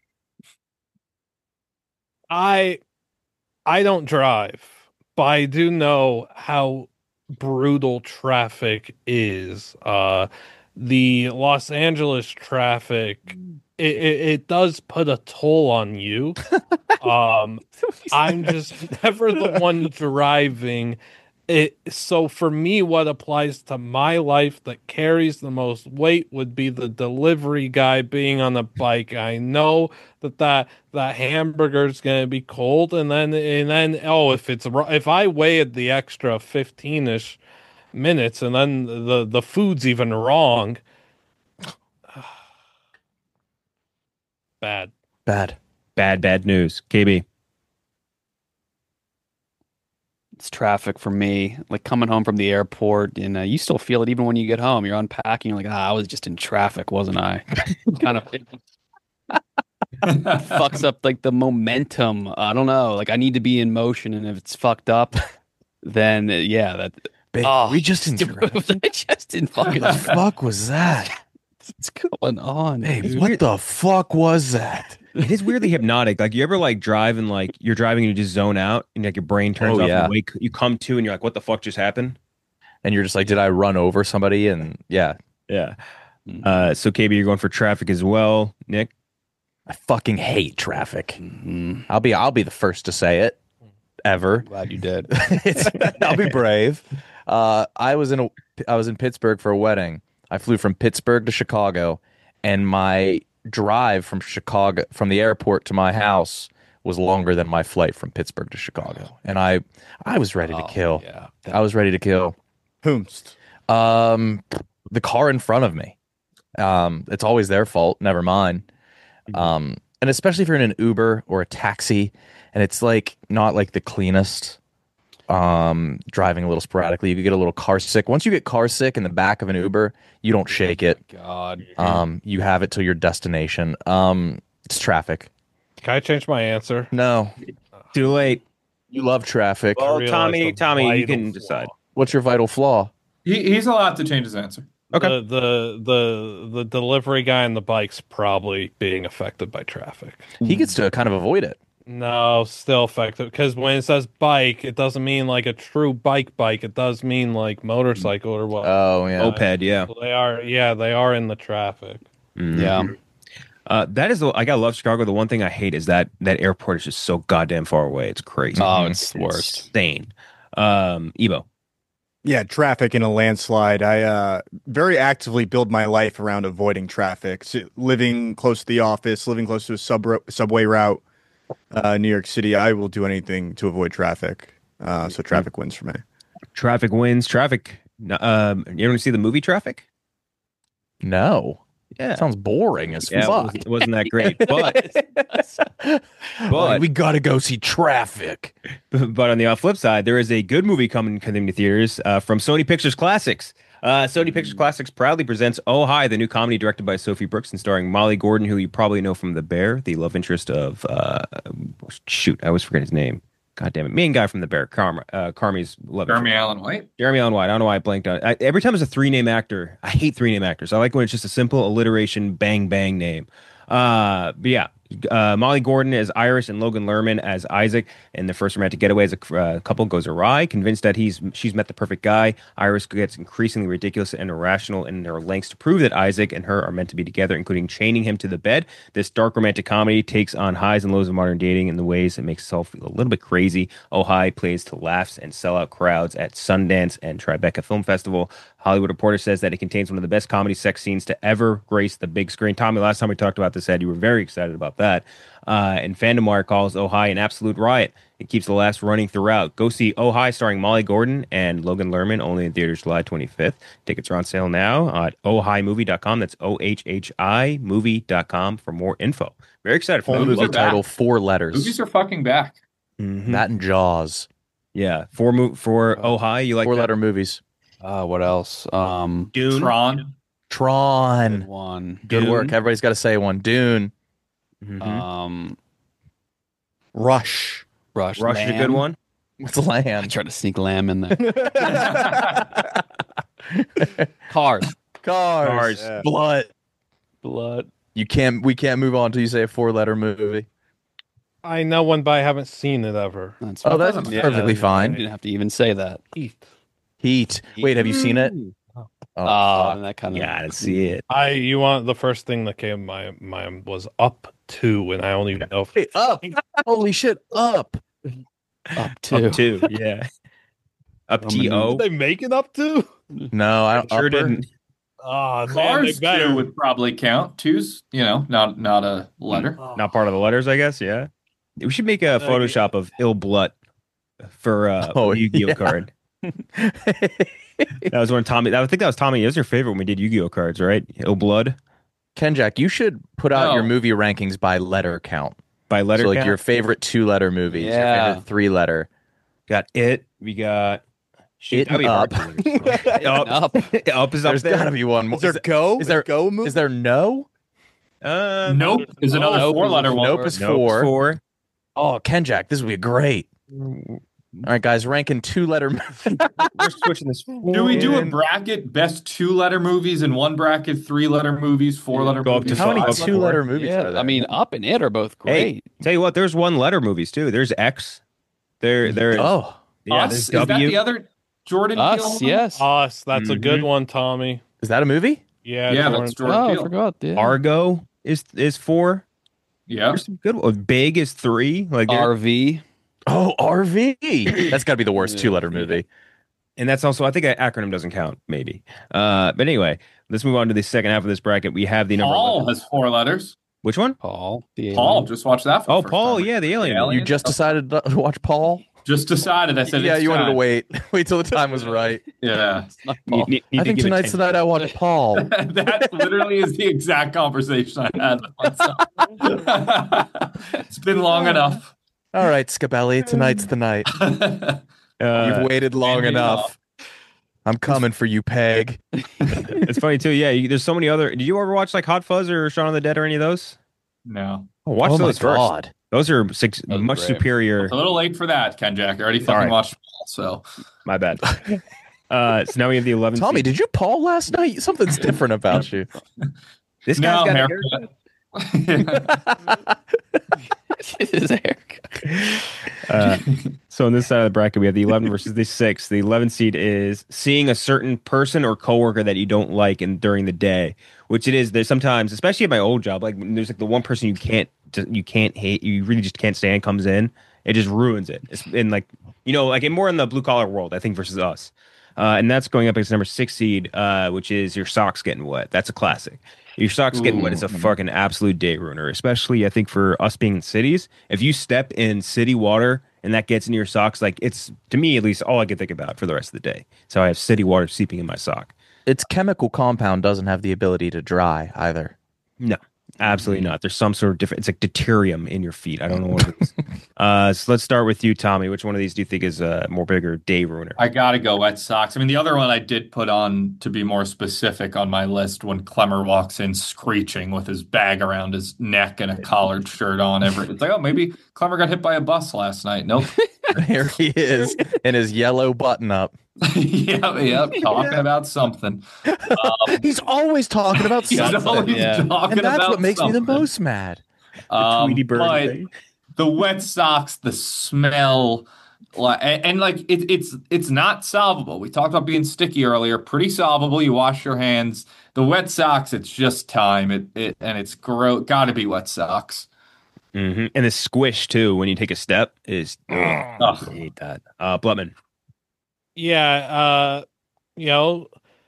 I I don't drive, but I do know how brutal traffic is. Uh, the Los Angeles traffic, it, it, it does put a toll on you. Um, I'm just never the one driving. It, so for me, what applies to my life that carries the most weight would be the delivery guy being on a bike. I know that that, that hamburger is going to be cold, and then and then oh, if it's if I waited the extra fifteen ish minutes, and then the the food's even wrong, bad, Bad. Bad, bad news. K B. It's traffic for me. Like coming home from the airport, and uh, you still feel it even when you get home. You're unpacking. You're like, ah, I was just in traffic, wasn't I? kind of it fucks up like the momentum. I don't know. Like I need to be in motion, and if it's fucked up, then uh, yeah, that. Babe, Oh, we just in traffic? I just in fucking. What the fuck was that? What's going on? Babe, dude? what the fuck was that? It is weirdly hypnotic. Like you ever like drive and like you're driving and you just zone out and like your brain turns Oh, off. yeah. And wake, you come to and you're like, what the fuck just happened? And you're just like, did I run over somebody? And yeah, Yeah. Uh, so K B, you're going for traffic as well. Nick. I fucking hate traffic. Mhm. I'll be I'll be the first to say it ever. Glad you did. It's, I'll be brave. Uh, I was in a I was in Pittsburgh for a wedding. I flew from Pittsburgh to Chicago, and my drive from Chicago from the airport to my house was longer than my flight from Pittsburgh to Chicago. And I I was ready to Oh, kill. yeah. I was ready to kill. Whomst. Um, the car in front of me. Um, it's always their fault. Never mind. Um, and especially if you're in an Uber or a taxi, and it's like not like the cleanest. Um, driving a little sporadically, you could get a little car sick. Once you get car sick in the back of an Uber, you don't shake it. God. Um, you have it till your destination. Um, it's traffic. Can I change my answer? No, Too late. you love traffic. Well, realize Tommy, the Tommy, you vital can flaw. decide. What's your vital flaw? He, he's allowed to change his answer. Okay. The, the the the delivery guy and the bike's probably being affected by traffic. He gets to kind of avoid it. No, still affected because when it says bike, it doesn't mean like a true bike bike. It does mean like motorcycle or what. Oh yeah. Moped, yeah. So they are, yeah, they are in the traffic. Mhm. Yeah. Uh, that is, the, I gotta love Chicago. The one thing I hate is that that airport is just so goddamn far away. It's crazy. Oh, it's the worst. Insane. Um, Ebo. Yeah, traffic in a landslide. I uh, very actively build my life around avoiding traffic. So living close to the office, living close to a sub subway route, uh, New York City, I will do anything to avoid traffic. Uh, so traffic wins for me. Traffic wins. Traffic. Um, you ever see the movie Traffic? No. Yeah. Sounds boring as Yeah, it fuck. wasn't, it wasn't that great, but Like, we gotta go see Traffic. but on the flip side, there is a good movie coming coming to theaters uh, from Sony Pictures Classics. Uh, Sony Pictures Classics proudly presents Oh Hi, the new comedy directed by Sophie Brooks and starring Molly Gordon, who you probably know from The Bear, the love interest of uh, shoot, I always forget his name. God damn it, main guy from The Bear, Carm, uh, Carmi's love Jeremy interest. Allen White. Jeremy Allen White. I don't know why I blanked on it. I, every time there's a three name actor, I hate three name actors. I like when it's just a simple alliteration, bang bang name. Uh, but yeah, uh, Molly Gordon as Iris and Logan Lerman as Isaac. And the first romantic getaway as a uh, couple goes awry. Convinced that he's she's met the perfect guy, Iris gets increasingly ridiculous and irrational in her lengths to prove that Isaac and her are meant to be together, including chaining him to the bed. This dark romantic comedy takes on highs and lows of modern dating in the ways that makes itself feel a little bit crazy. Oh Hi plays to laughs and sellout crowds at Sundance and Tribeca Film Festival. Hollywood Reporter says that it contains one of the best comedy sex scenes to ever grace the big screen. Tommy, last time we talked about this ad, you were very excited about that. Uh, and Fandom Wire calls Oh Hi an absolute riot. It keeps the laughs running throughout. Go see Oh Hi starring Molly Gordon and Logan Lerman, only in theaters July twenty-fifth. Tickets are on sale now at oh hi movie dot com. That's O H H I movie dot com for more info. Very excited for Full those. movie back. title, four letters. Movies are fucking back. Mhm. That and Jaws. Yeah, for mo- for Oh Hi, you like Four that? letter movies. Uh, what else? Um, Dune. Tron. good Tron. one. Good Dune. work. Everybody's got to say one. Dune. Mhm. Um, Rush. Rush. Rush is a good Lamb. one. What's I land? tried to sneak lamb in there. Cars. Cars. Cars. Yeah. Blood. Blood. You can't. We can't move on until you say a four-letter movie. I know one, but I haven't seen it ever. That's Oh, that's doesn't perfectly matter. fine. You didn't have to even say that. Heat. Heat. Wait, have you seen it? Oh, Oh, and that kind of. Gotta see it. I you want the first thing that came to my mind was Up Two, and I don't even know if Wait, up. Holy shit, up. Up to. Up two, yeah. Up T O. Did they make it Up Two? No, I don't. Sure upper? didn't. Oh, man, they Cars better. two would probably count. Two's, you know, not not a letter. Not part of the letters, I guess. Yeah. We should make a Photoshop of Il Blut for uh Oh, Yu-Gi-Oh yeah. card. That was when Tommy. I think that was Tommy. That was your favorite when we did Yu-Gi-Oh cards, right? Il Blood Kenjack, you should put out No. your movie rankings by letter count. by letter so like count. your favorite two-letter movies, your Yeah. favorite three-letter. Got it. We got It that'd be hard up. to lose. up. Up. Up is up There's there. got to be one more. Is there go? is there- go movie? Is there no? Um, Nope is another Nope is four-letter a one. Nope is nope, four. four. Oh, Kenjack, this would be great. All right, guys, ranking two-letter movies. We're switching this. Do we do a in. bracket? Best two-letter movies in one bracket, three-letter movies, four-letter Go up to movies. How many five. five-letter- two-letter movies are Yeah, there? I mean, Up and It are both Hey, great. tell you what, there's one letter movies too. There's X. There, there's oh, yeah, Us? there's Is that W. the other Jordan Us, Peele one? yes. Us. That's a good Mhm. one, Tommy. is that a movie? Yeah, Yeah, Jordan- that's Jordan Oh, I Peele. forgot. Yeah. Argo is is four. Yeah. There's some good ones. Big is three. Like there- R V. Oh, R V. That's got to be the worst Yeah. two-letter movie. and that's also I think an acronym doesn't count maybe. Uh, but anyway, let's move on to the second half of this bracket. We have the number. Paul eleven. has four letters. Which one? Paul. The Paul, alien. just watch that. For the Oh, first Paul. time. Yeah, the alien. The one. You alien? just decided to watch Paul? Just decided. I said, Yeah, it's you wanted to time. wait. Wait till the time was right. Yeah. Not Need- Paul. need- need I to think give it tonight's ten. the night I watch Paul. That literally is the exact conversation I had with myself. It's been long enough. All right, Scabelli, tonight's the night. Uh, You've waited long hand me enough. I'm coming for you, Peg. it's funny too. Yeah, you, there's so many other. Did you ever watch like Hot Fuzz or Shaun of the Dead or any of those? No. Oh, watch oh my those first. God. Those are six, Those are much great. superior. A little late for that, Ken Jack. I already fucking Sorry. watched Paul, so. My bad. Uh, so now we have the eleven. Tommy, seed. did you Paul last night? Something's different about you. This guy's No, got a haircut. haircut. His haircut. Uh, so on this side of the bracket, we have the eleven versus the six. The eleven seed is seeing a certain person or coworker that you don't like and during the day, which it is. There's sometimes, especially at my old job, like when there's like the one person you can't you can't hate, you really just can't stand comes in, it just ruins it. It's in like you know, like in more in the blue collar world, I think versus us, uh, and that's going up against number six seed, uh, which is your socks getting wet. That's a classic. Your socks getting wet is a fucking absolute day ruiner, especially I think for us being in cities. If you step in city water and that gets into your socks, like it's to me at least all I can think about for the rest of the day. So I have city water seeping in my sock. Its chemical compound doesn't have the ability to dry either. No, absolutely not. There's some sort of different. It's like deuterium in your feet. I don't know what it is. uh, so let's start with you, Tommy. Which one of these do you think is a more bigger day ruiner? I gotta go wet socks. I mean, the other one I did put on to be more specific on my list when Clemmer walks in screeching with his bag around his neck and a collared shirt on. Every it's like, oh, maybe Clemmer got hit by a bus last night. Nope. There he is in his yellow button up. yep, yep. Talking about something. Um, He's always talking about he's something. always yeah. talking And that's about what makes me the something. most mad. Um, Tweety bird but thing. the wet socks, the smell, like, and, and like it, it's it's not solvable. We talked about being sticky earlier. Pretty solvable. You wash your hands. The wet socks, it's just time. It, it and it's gross. Got to be wet socks. hmm And the squish too when you take a step is. Ugh, I Ugh. hate that. Uh, Blutman. Yeah, uh, you know,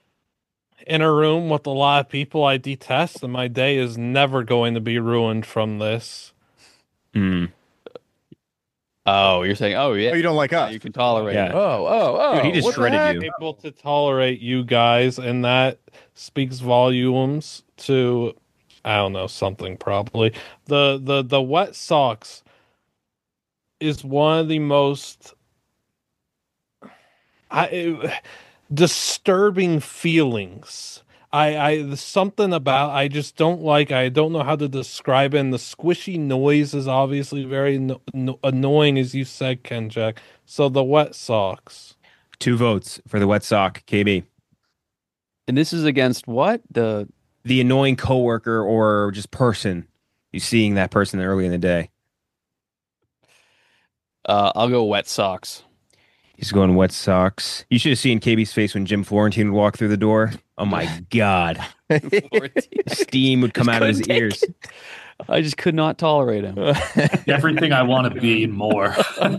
in a room with a lot of people I detest, and my day is never going to be ruined from this. Mm. Oh, you're saying, oh, yeah. Oh, you don't like Yeah, us? you can tolerate Yeah. it. Oh, oh, oh. Dude, he just what the shredded heck? you. Able to tolerate you guys, and that speaks volumes to, I don't know, something probably. The the the wet socks is one of the most I, disturbing feelings I, I there's something about I just don't like. I don't know how to describe it. And the squishy noise is obviously very no, no, annoying, as you said, Kenjack. So the wet socks. Two votes for the wet sock, K B. And this is against what? The The annoying coworker or just person. You seeing that person early in the day. uh, I'll go wet socks. He's going wet socks. You should have seen K B's face when Jim Florentine would walk through the door. Oh my God. Steam would come Just out of his couldn't take ears. it. I just could not tolerate him. Everything I want to be and more.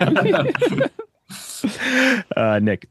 uh, Nick.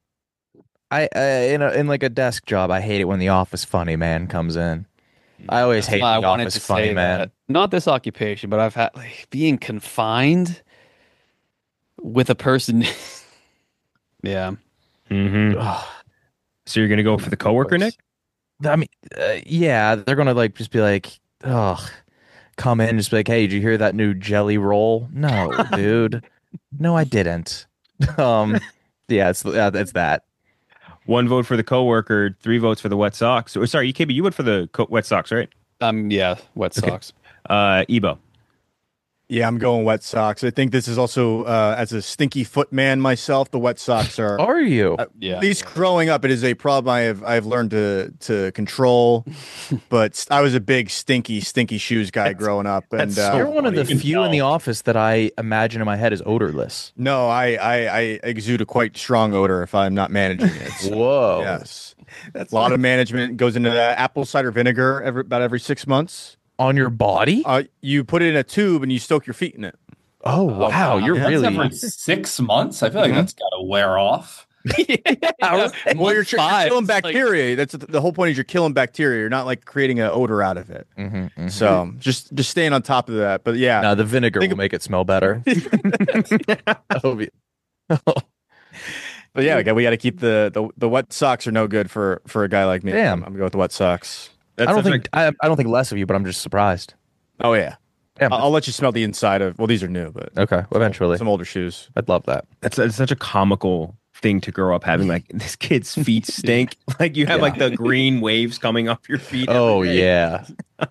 I uh, in a, in like a desk job, I hate it when the office funny man comes in. I always hate I the wanted office to funny say man. that. Not this occupation, but I've had like, being confined with a person. Yeah. Mm-hmm. So you're gonna go for the coworker, Nick? I mean, uh, yeah, they're gonna like just be like, oh, come in, and just be like, hey, did you hear that new jelly roll? No, dude, no, I didn't. Um, yeah, it's yeah, it's that. One vote for the coworker, three votes for the wet socks. Or sorry, E K B, you voted for the co- wet socks, right? Um. Yeah. Wet Okay. socks. Uh, Ebo. Yeah, I'm going wet socks. I think this is also, uh, as a stinky foot man myself, the wet socks are. Are you? At Yeah. least growing up, it is a problem I have I've learned to to control. But I was a big stinky stinky shoes guy growing up, and that's so uh, You're one of the can few in the tell. office that I imagine in my head is odorless. no, I, I I exude a quite strong odor if I'm not managing it. So, Whoa. yes, that's a lot of management goes into that. Apple cider vinegar every about every six months. On your body? Uh, you put it in a tube and you soak your feet in it. Oh wow, you're yeah. That's really every six months. I feel like Mhm. that's got to wear off. Well, you're, tr- you're Five, killing it's like- bacteria. That's the, the whole point. Is you're killing bacteria. You're not like creating an odor out of it. Mhm, mhm. So just just staying on top of that. But yeah, No, the vinegar Think will of- make it smell better. That'll be- but yeah, okay, we got to keep the, the the wet socks are no good for for a guy like me. Damn. I'm, I'm gonna go with the wet socks. That's, I don't that's think I, I don't think less of you, but I'm just surprised. Oh yeah, Yeah, I'll, I'll let you smell the inside of. Well, these are new, but okay, well, eventually, some older shoes. I'd love that. that's, that's such a comical thing to grow up having. Like this kid's feet stink. Like you have Yeah. like the green waves coming off your feet. every Oh day. yeah,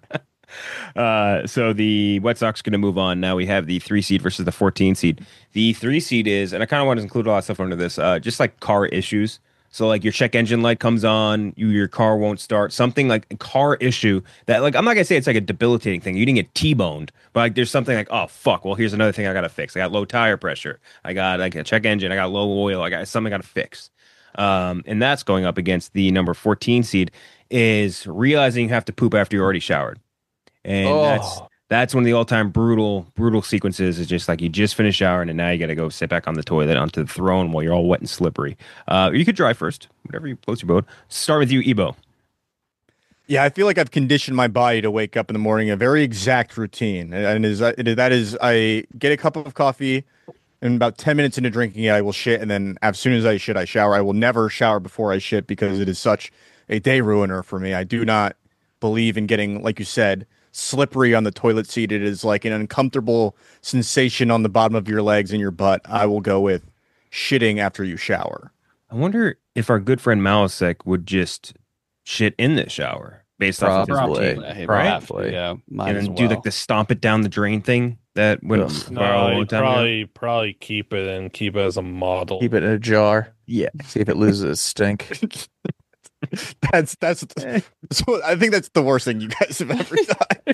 Uh, so the Wet Sox going to move on. Now we have the three seed versus the fourteen seed. The three seed is, and I kind of want to include a lot of stuff under this, uh, just like car issues. So like your check engine light comes on, you your car won't start. Something like a car issue that like I'm not gonna say it's like a debilitating thing. You didn't get T-boned, but like there's something like, oh fuck, well here's another thing I gotta fix. I got low tire pressure. I got like a check engine. I got low oil. I got something I gotta fix. Um, and that's going up against the number fourteen seed is realizing you have to poop after you already showered. And Oh. that's that's one of the all-time brutal brutal sequences. Is just like you just finished showering and now you got to go sit back on the toilet onto the throne while you're all wet and slippery. Uh, you could dry first, whatever you floats your boat. Start with you, Ebo. Yeah, I feel like I've conditioned my body to wake up in the morning a very exact routine, and and is it is that is I get a cup of coffee, and about ten minutes into drinking it, I will shit, and then as soon as I shit, I shower. I will never shower before I shit because it is such a day ruiner for me. I do not believe in getting, like you said, slippery on the toilet seat. It is like an uncomfortable sensation on the bottom of your legs and your butt. I will go with shitting after you shower. I wonder if our good friend Malasek would just shit in the shower based off of his Probably. routine, Yeah, right? Probably. Yeah, might And as then do well. like the stomp it down the drain thing that when Ugh. for a No, long you time ago. probably probably keep it and keep it as a model. Keep it in a jar. Yeah. See if it loses its stink. That's that's. So I think that's the worst thing you guys have ever done.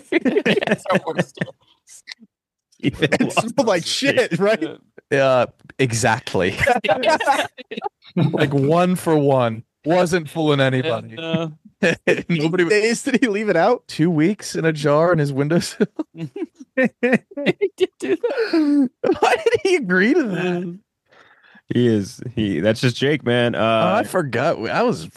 Keep it It smelled like shit, right? Uh, exactly. Like one for one. Wasn't fooling anybody. Uh, Nobody. Days did he leave it out? Two weeks in a jar in his windowsill. he did do that. Why did he agree to that? He is he. That's just Jake, man. Oh, Uh, I forgot. I was.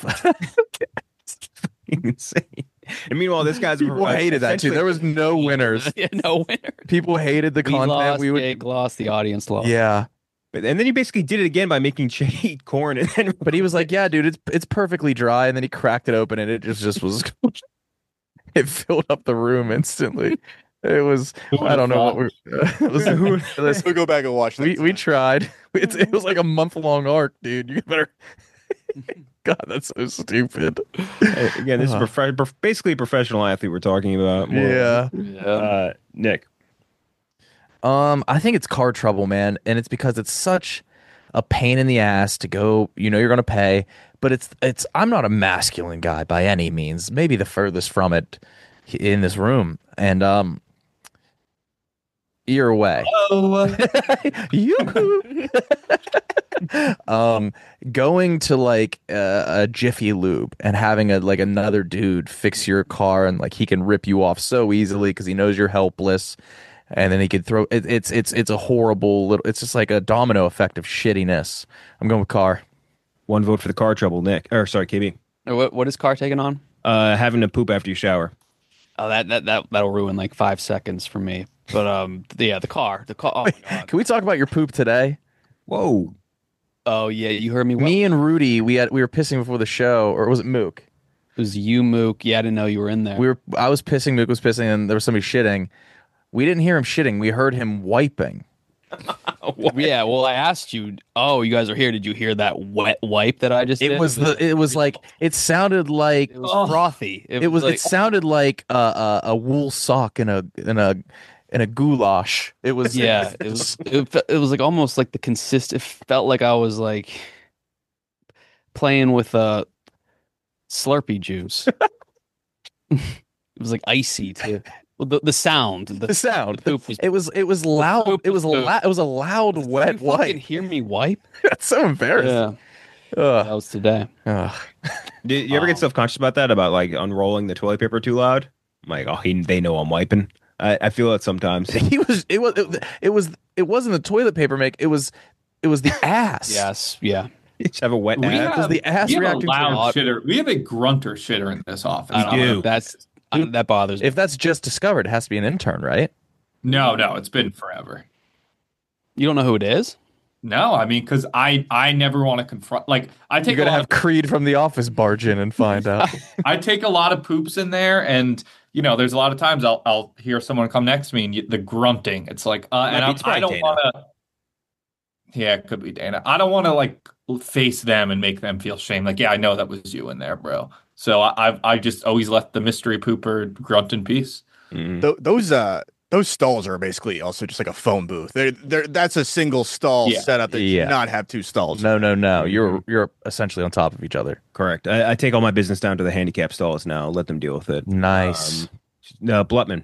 insane. And meanwhile, this guy's People hated that too. There was no winners. Yeah, no winner. People hated the We content. lost. we would. Jake lost. The audience lost. Yeah, But and then he basically did it again by making Jake eat corn, and then but he was like, "Yeah, dude, it's it's perfectly dry." And then he cracked it open, and it just just was. It filled up the room instantly. It was. I don't know what we're. It was, listen, We'll go back and watch. we that we tonight. tried. It's, it was like a month long arc, dude. You better. God, that's so stupid. Hey, again, this is prof- prof- basically a professional athlete we're talking about. More- Yeah. Yeah. Uh, Nick. Um, I think it's car trouble, man, and it's because it's such a pain in the ass to go. You know, you're gonna pay, but it's it's. I'm not a masculine guy by any means. Maybe the furthest from it in this room, and um, you're away. Oh, You. um, going to like uh, a Jiffy Lube and having a like another dude fix your car and like he can rip you off so easily because he knows you're helpless. And then he could throw it, it's it's it's a horrible little. It's just like a domino effect of shittiness. I'm going with car. One vote for the car trouble, Nick. Or sorry, K B. What what is car taking on? Uh, having to poop after you shower. Oh, that that that that'll ruin like five seconds for me. But um, yeah, the car, the car. Oh my god. Can we talk about your poop today? Whoa. Oh yeah, you heard me. Well. Me and Rudy, we had we were pissing before the show, or was it Mook? It was you, Mook. Yeah, I didn't know you were in there. We were. I was pissing. Mook was pissing, and there was somebody shitting. We didn't hear him shitting. We heard him wiping. Yeah, well, I asked you. Oh, you guys are here. Did you hear that wet wipe that I just did? It was the. It was like it sounded like It was frothy. it was. like, It sounded like a, a a wool sock in a in a in a goulash. It was. yeah, it was. It, fe- it was like almost like the consist. It felt like I was like playing with uh Slurpee juice. It was like icy too. Well, the the sound, the, The sound. the poop was. It was. It was loud. poop It was was poop. loud. It was a loud wet Did you fucking wipe. hear me wipe? That's so embarrassing. Yeah, that Ugh. was today. Ugh. Did you ever Um, get self conscious about that? About like unrolling the toilet paper too loud? I'm like, oh, he, they know I'm wiping. I, I feel it sometimes. He was. It was. It, it was. It wasn't the toilet paper make. It was. It was the ass. Yes, yeah. You just have a wet we ass. have, the ass we have a reacting to loud it. shitter. We have a grunter shitter in this office. I don't know. do. That's I, that bothers me. If that's just discovered, it has to be an intern, right? No, no, it's been forever. You don't know who it is? No, I mean, because I I never want to confront. Like I You're take a gonna lot have of, Creed from The Office barge in and find out. I take a lot of poops in there, and you know, there's a lot of times I'll I'll hear someone come next to me and you, the grunting. It's like, uh, and be- I'm, it's probably I don't Dana. want to. Yeah, it could be Dana. I don't want to like face them and make them feel shame. Like, yeah, I know that was you in there, bro. So I I've, I just always let the mystery pooper grunt in peace. Mm. Th- those uh those stalls are basically also just like a phone booth. They're, they're, that's a single stall Yeah. setup that Yeah. should not have two stalls. No, no, no. You're you're essentially on top of each other. Correct. I, I take all my business down to the handicap stalls now. Let them deal with it. Nice. Um, uh, Blutman.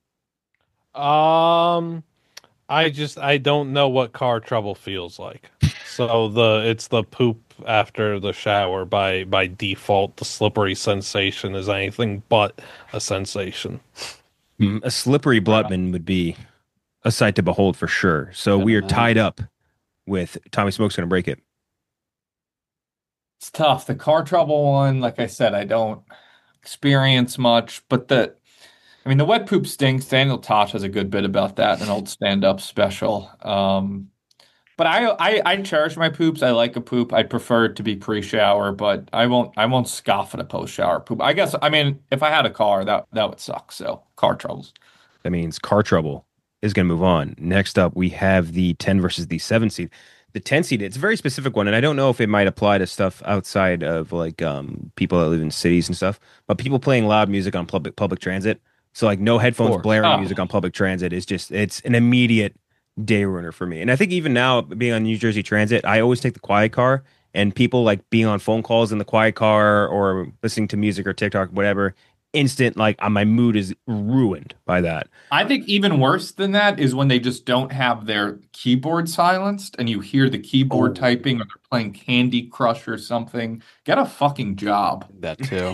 Um, I just I don't know what car trouble feels like. So the it's the poop after the shower by by default. The slippery sensation is anything but a sensation. Mm, a slippery Blutman would be a sight to behold for sure. So we are tied up with Tommy Smoke's going to break it. It's tough. The car trouble one, like I said, I don't experience much, but the, I mean, the wet poop stinks. Daniel Tosh has a good bit about that, an old stand-up special. Um, but I, I, I cherish my poops. I like a poop. I prefer it to be pre-shower, but I won't, I won't scoff at a post-shower poop. I guess, I mean, if I had a car, that that would suck. So car troubles. That means car trouble is going to move on. Next up, we have the ten versus the seven seed. The ten seed, it's a very specific one, and I don't know if it might apply to stuff outside of like um, people that live in cities and stuff, but people playing loud music on public public transit. So like no headphones course. blaring Oh. music on public transit is just it's an immediate day ruiner for me. And I think even now being on New Jersey Transit, I always take the quiet car, and people like being on phone calls in the quiet car or listening to music or TikTok, whatever, instant like uh, my mood is ruined by that. I think even worse than that is when they just don't have their keyboard silenced and you hear the keyboard Oh. typing or they're playing Candy Crush or something. Get a fucking job. That too.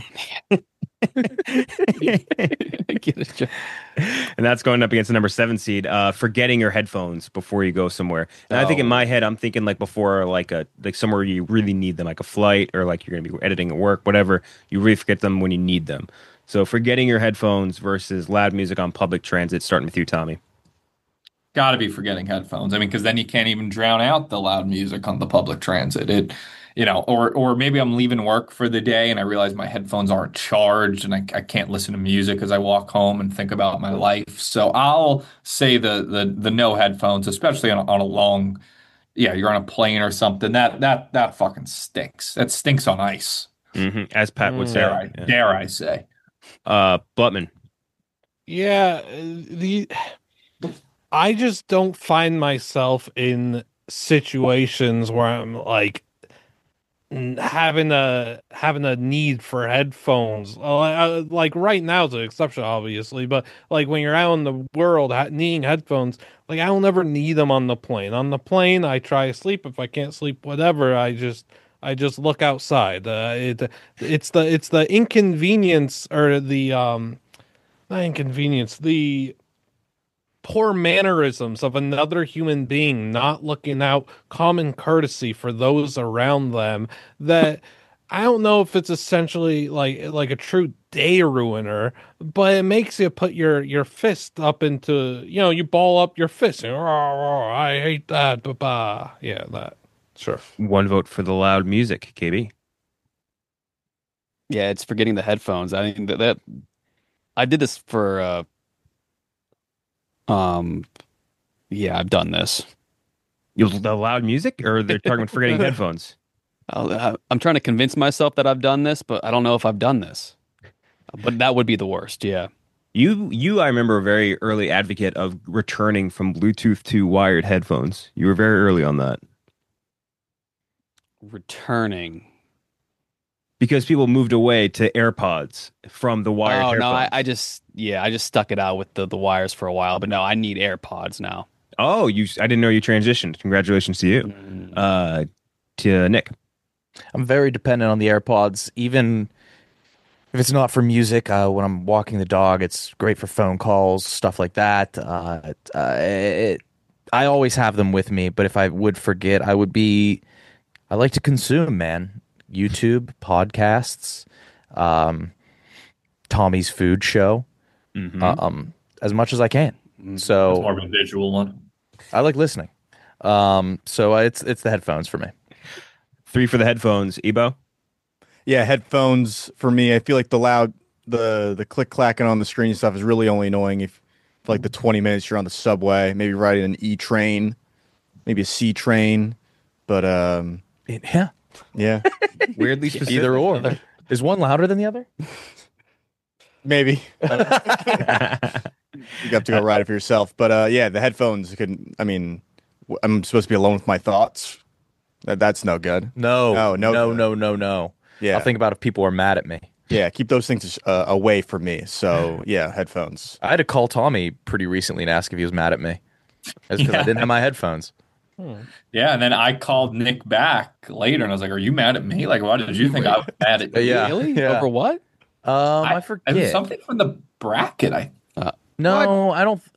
Get a job. And that's going up against the number seven seed. Uh, forgetting your headphones before you go somewhere. And I think in Oh. my head, I'm thinking like before, like a like somewhere you really need them, like a flight or like you're going to be editing at work, whatever. You really forget them when you need them. So forgetting your headphones versus loud music on public transit. Starting with you, Tommy. Got to be forgetting headphones. I mean, because then you can't even drown out the loud music on the public transit. It, you know, or or maybe I'm leaving work for the day and I realize my headphones aren't charged and I, I can't listen to music as I walk home and think about my life. So I'll say the the the no headphones, especially on a, on a long yeah, you're on a plane or something. That that that fucking stinks. That stinks on ice. Mm-hmm. As Pat would Mm. say. Dare I Yeah. dare I say? Uh, Blutman. Yeah, uh, the I just don't find myself in situations where I'm like n- having a having a need for headphones. Uh, uh, Like right now is an exception, obviously, but like when you're out in the world ha- needing headphones, like I don't ever need them on the plane. On the plane, I try to sleep. If I can't sleep, whatever, I just I just look outside. Uh, it it's the it's the inconvenience or the um. Not inconvenience, the poor mannerisms of another human being not looking out common courtesy for those around them that I don't know if it's essentially like like a true day ruiner, but it makes you put your your fist up into, you know, you ball up your fist and, "Rah, rah, I hate that, ba yeah, that. Sure. One vote for the loud music, K B. Yeah, it's forgetting the headphones. I mean that, that I did this for uh um yeah, I've done this. You the loud music, or they're talking about forgetting headphones? I'll- I- I'm trying to convince myself that I've done this, but I don't know if I've done this. But that would be the worst, yeah. You, you, I remember a very early advocate of returning from Bluetooth to wired headphones. You were very early on that Returning. because people moved away to AirPods from the wired Oh headphones. no, I, I just yeah, I just stuck it out with the, the wires for a while, but no, I need AirPods now. Oh, you! I didn't know you transitioned. Congratulations to you. Mm. Uh, to Nick. I'm very dependent on the AirPods, even if it's not for music. Uh, when I'm walking the dog, it's great for phone calls, stuff like that. Uh, it- uh, it, I always have them with me, but if I would forget, I would be. I like to consume, man. YouTube, podcasts, um, Tommy's Food Show, Mhm. uh, um, as much as I can. Mm. So It's more of a visual one. I like listening. Um, so it's it's the headphones for me. Three for the headphones. Ebo. Yeah, headphones for me. I feel like the loud, the the click clacking on the screen and stuff is really only annoying if, for like the twenty minutes you're on the subway, maybe riding an E train, maybe a C train, but um, Yeah, yeah, Weirdly specific. either or. Is one louder than the other? maybe you have to go ride it for yourself. But uh, yeah, the headphones could. I mean, w- I'm supposed to be alone with my thoughts. That, that's no good. No, Oh, no no, good. no, no, no. Yeah, I'll think about if people are mad at me. yeah, keep those things uh, away from me. So yeah, headphones. I had to call Tommy pretty recently and ask if he was mad at me. That's because I Yeah. didn't have my headphones. Yeah, and then I called Nick back later, and I was like, "Are you mad at me? Like, why did you think I was mad at you?" Yeah. Really? yeah. Over what? Um, I, I- It was forget. something from the bracket. I no, I don't.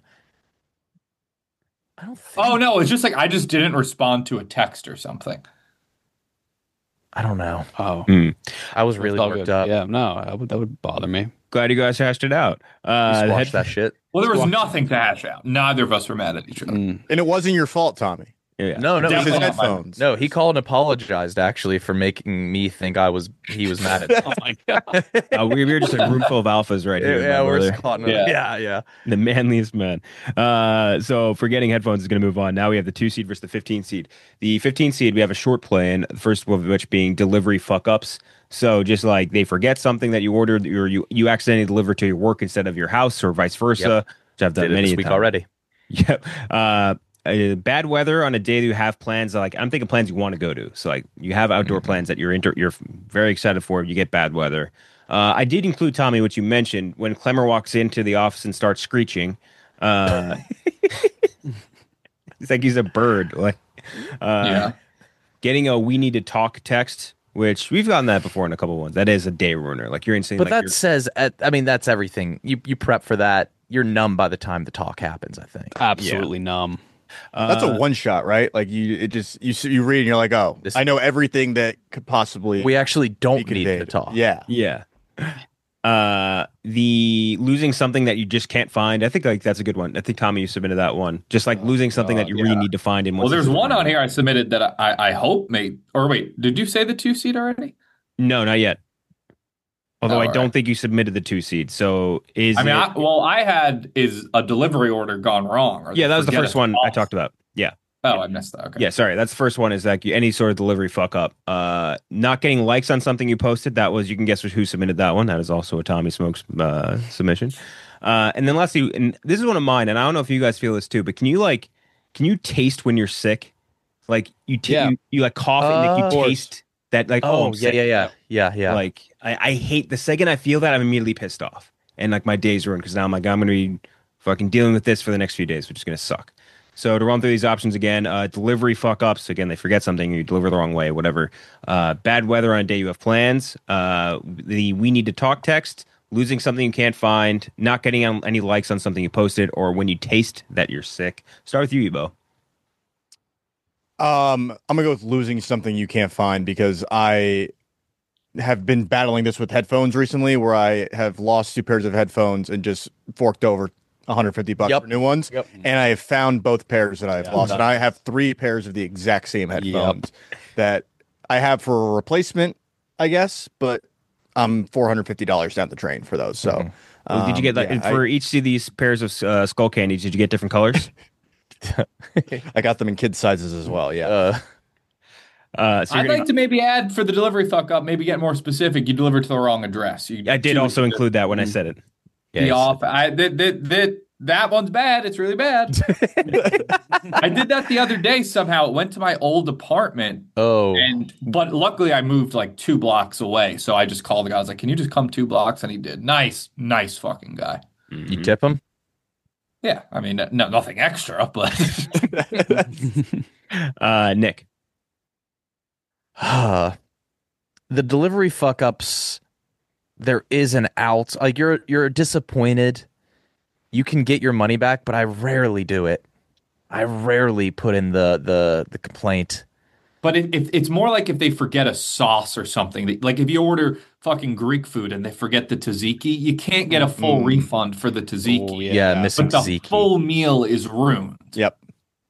I don't. Think, oh no, it's just like I just didn't respond to a text or something. I don't know. Oh, Hmm. I was really it's all worked good. up. Yeah, no, I would, that would bother me. Glad you guys hashed it out. Uh, Just the watch head- that shit. Well, there was nothing to hash out. Neither of us were mad at each other. Mm. And it wasn't your fault, Tommy. Yeah. No, no, It was his Definitely not my- headphones. no. He called and apologized actually for making me think I was. He was mad at me. Oh my god. Uh, we, we were just a room full of alphas right here. yeah, my we're brother. caught in Yeah. a- yeah, yeah. The manliest man. Uh, so forgetting headphones is going to move on. Now we have the two seed versus the fifteen seed. The fifteen seed, we have a short play in, the first of which being delivery fuck ups. So just like they forget something that you ordered, or you, you accidentally deliver to your work instead of your house, or vice versa, Yep. which I've done Did it many this week times. already. Yep. Uh, uh, bad weather on a day that you have plans. Like I'm thinking plans you want to go to. So like you have outdoor plans that you're inter- you're very excited for. You get bad weather. Uh, I did include Tommy, which you mentioned when Clemmer walks into the office and starts screeching. Uh, it's like he's a bird. Like uh, Yeah. getting a "we need to talk" text, which we've gotten that before in a couple of ones. That is a day ruiner. Like you're instantly. But like, that you're- says, at, I mean, that's everything. You you prep for that. You're numb by the time the talk happens. I think. Absolutely numb. That's uh, a one shot, right? Like you, it just you s- you read and you're like, oh, This- I know everything that could possibly We actually be don't need to conveyed. talk. Yeah, Yeah. Uh, the losing something that you just can't find. I think like that's a good one. I think Tommy, you submitted that one. Just like losing something that you really yeah. need to find in. Well, once there's you one find on it. here I submitted that I I hope made. Or wait, did you say the two seed already? No, not yet. Although Oh, I all don't right. think you submitted the two seed. So is I mean, it? I, well, I had is a delivery order gone wrong? Or yeah, they that was the forget first it's one I off? talked about. Yeah. Oh, I missed that. Okay. Yeah, sorry. That's the first one is like any sort of delivery fuck up. Uh, not getting likes on something you posted. That was, you can guess who submitted that one. That is also a Tommy Smokes uh, submission. Uh, and then lastly, and this is one of mine, and I don't know if you guys feel this too, but can you like, can you taste when you're sick? Like you, t- Yeah. you, you like cough and like Of you course. taste that like, oh, Oh, I'm yeah, sick. yeah, yeah, yeah, yeah. Like I, I hate the second I feel that, I'm immediately pissed off, and like my day's ruined because now I'm like, I'm gonna be fucking dealing with this for the next few days, which is gonna suck. So to run through these options again, uh, delivery fuck ups. Again, they forget something, you deliver the wrong way, whatever. Uh, bad weather on a day you have plans. Uh, the we need to talk text. Losing something you can't find. Not getting on any likes on something you posted, or when you taste that you're sick. Start with you, Ebo. Um, I'm gonna go with losing something you can't find because I have been battling this with headphones recently, where I have lost two pairs of headphones and just forked over one hundred fifty bucks Yep. for new ones. Yep. And I have found both pairs that I have Yeah, lost, that- and I have three pairs of the exact same headphones that I have for a replacement, I guess, but I'm four hundred fifty dollars down the drain for those. So, Mhm. Well, did you get um, like yeah, I- for each of these pairs of uh, skull candies? Did you get different colors? I got them in kid sizes as well. Yeah. Uh, Uh, so you're I'd gonna- like to maybe add for the delivery fuck up, maybe get more specific. You delivered to the wrong address. You, I did to also the- include that when I said it. yeah, the he's- off. I that that that that one's bad. It's really bad. I did that the other day. Somehow it went to my old apartment, oh, and but luckily I moved like two blocks away. So I just called the guy. I was like, "Can you just come two blocks?" And he did. Nice, nice fucking guy. you tip him? Yeah, I mean, no, nothing extra, but Uh, Nick. the delivery fuck ups, there is an out. Like you're you're disappointed. You can get your money back, but I rarely do it. I rarely put in the the the complaint. but it, it, it's more like if they forget a sauce or something. Like if you order fucking Greek food and they forget the tzatziki, you can't get a full Mm. refund for the tzatziki. Oh, Yeah, Yeah, missing But the tzatziki. full meal is ruined. Yep.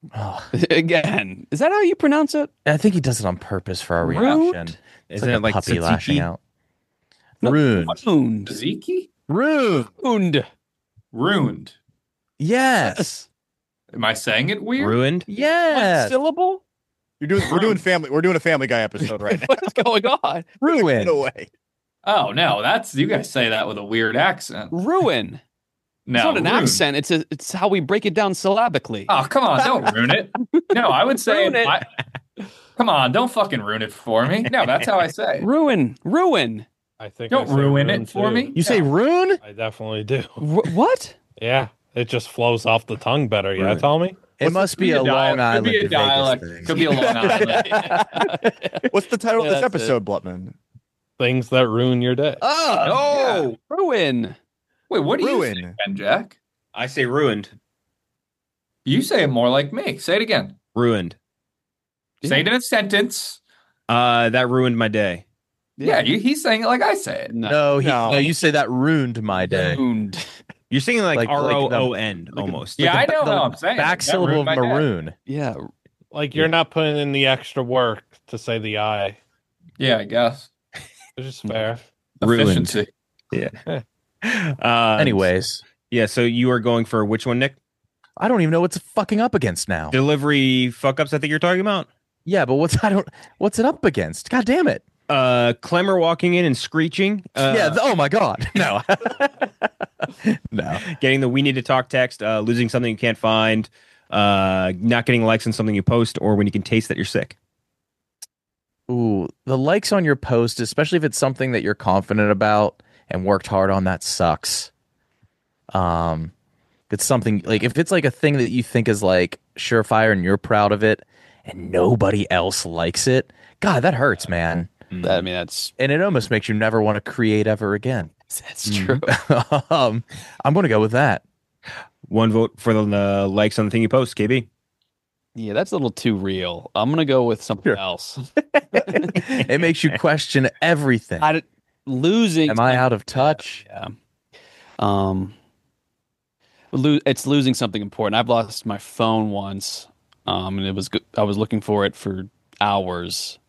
Again, is that how you pronounce it? I think he does it on purpose for our Rude? reaction. It's Isn't like it a like puppy lashing tzatziki? out. No, Ruined. Ruined. Tzatziki? Ruined. Ruined. Ruined. Yes. Am I saying it weird? Ruined. One Yes. syllable? You're doing. We're doing family. We're doing a Family Guy episode right now. What's going on? Ruined. No way. Oh no, that's you guys say that with a weird accent. Ruin. No, It's not an ruined. accent. It's a, it's how we break it down syllabically. Oh come on, don't ruin it. No, I would say. Ruin it. I- come on, don't fucking ruin it for me. No, that's how I say. it. Ruin. Ruin. I think I Don't say ruin ruin it for too. me. You say rune? I definitely do. Ru- what? Yeah, it just flows off the tongue better. Yeah, Ruin. Tommy. It must be a dial- Long Island Could be a to dialect. Vegas thing. Could be a Long Island. What's the title Yeah, of this that's episode, Blutman? Things that ruin your day. Oh, ruin. Wait, what do you Ruin. say, Ben Jack? I say ruined. You say it more like me. Say it again. Ruined. Say it in a sentence. Uh, that ruined my day. Yeah, you, he's saying it like I say it. No. No, he, No. no, you say that ruined my day. Ruined. You're singing like, Like- like R O the- O N like a- almost. Yeah, I the- know the how I'm saying. it. Back That syllable of ruined my day. maroon. Yeah. Like you're not putting in the extra work to say the I. Yeah, I guess. Which is fair. Ruined. Efficiency. Uh, Anyways, yeah. So you are going for which one, Nick? I don't even know what's fucking up against now. Delivery fuck ups. I think you're talking about. Yeah, but what's I don't what's it up against? God damn it. Uh, Clemmer walking in and screeching. Uh, yeah, th- oh my god. No. no. getting the we need to talk text. Uh, losing something you can't find. Uh, not getting likes on something you post, or when you can taste that you're sick. Ooh, the likes on your post, especially if it's something that you're confident about and worked hard on, that sucks. Um, if it's something like if it's like a thing that you think is like surefire and you're proud of it, and nobody else likes it, God, that hurts, man. That, I mean, that's And it almost makes you never want to create ever again. that's true. um, I'm going to go with that. One vote for the uh, likes on the thing you post. K B. Yeah, that's a little too real. I'm gonna go with something Sure. else. It makes you question everything. I, losing. Am I out of touch? Yeah. Um. Lo- it's losing something important. I've lost my phone once. Um, and it was good. I was looking for it for hours.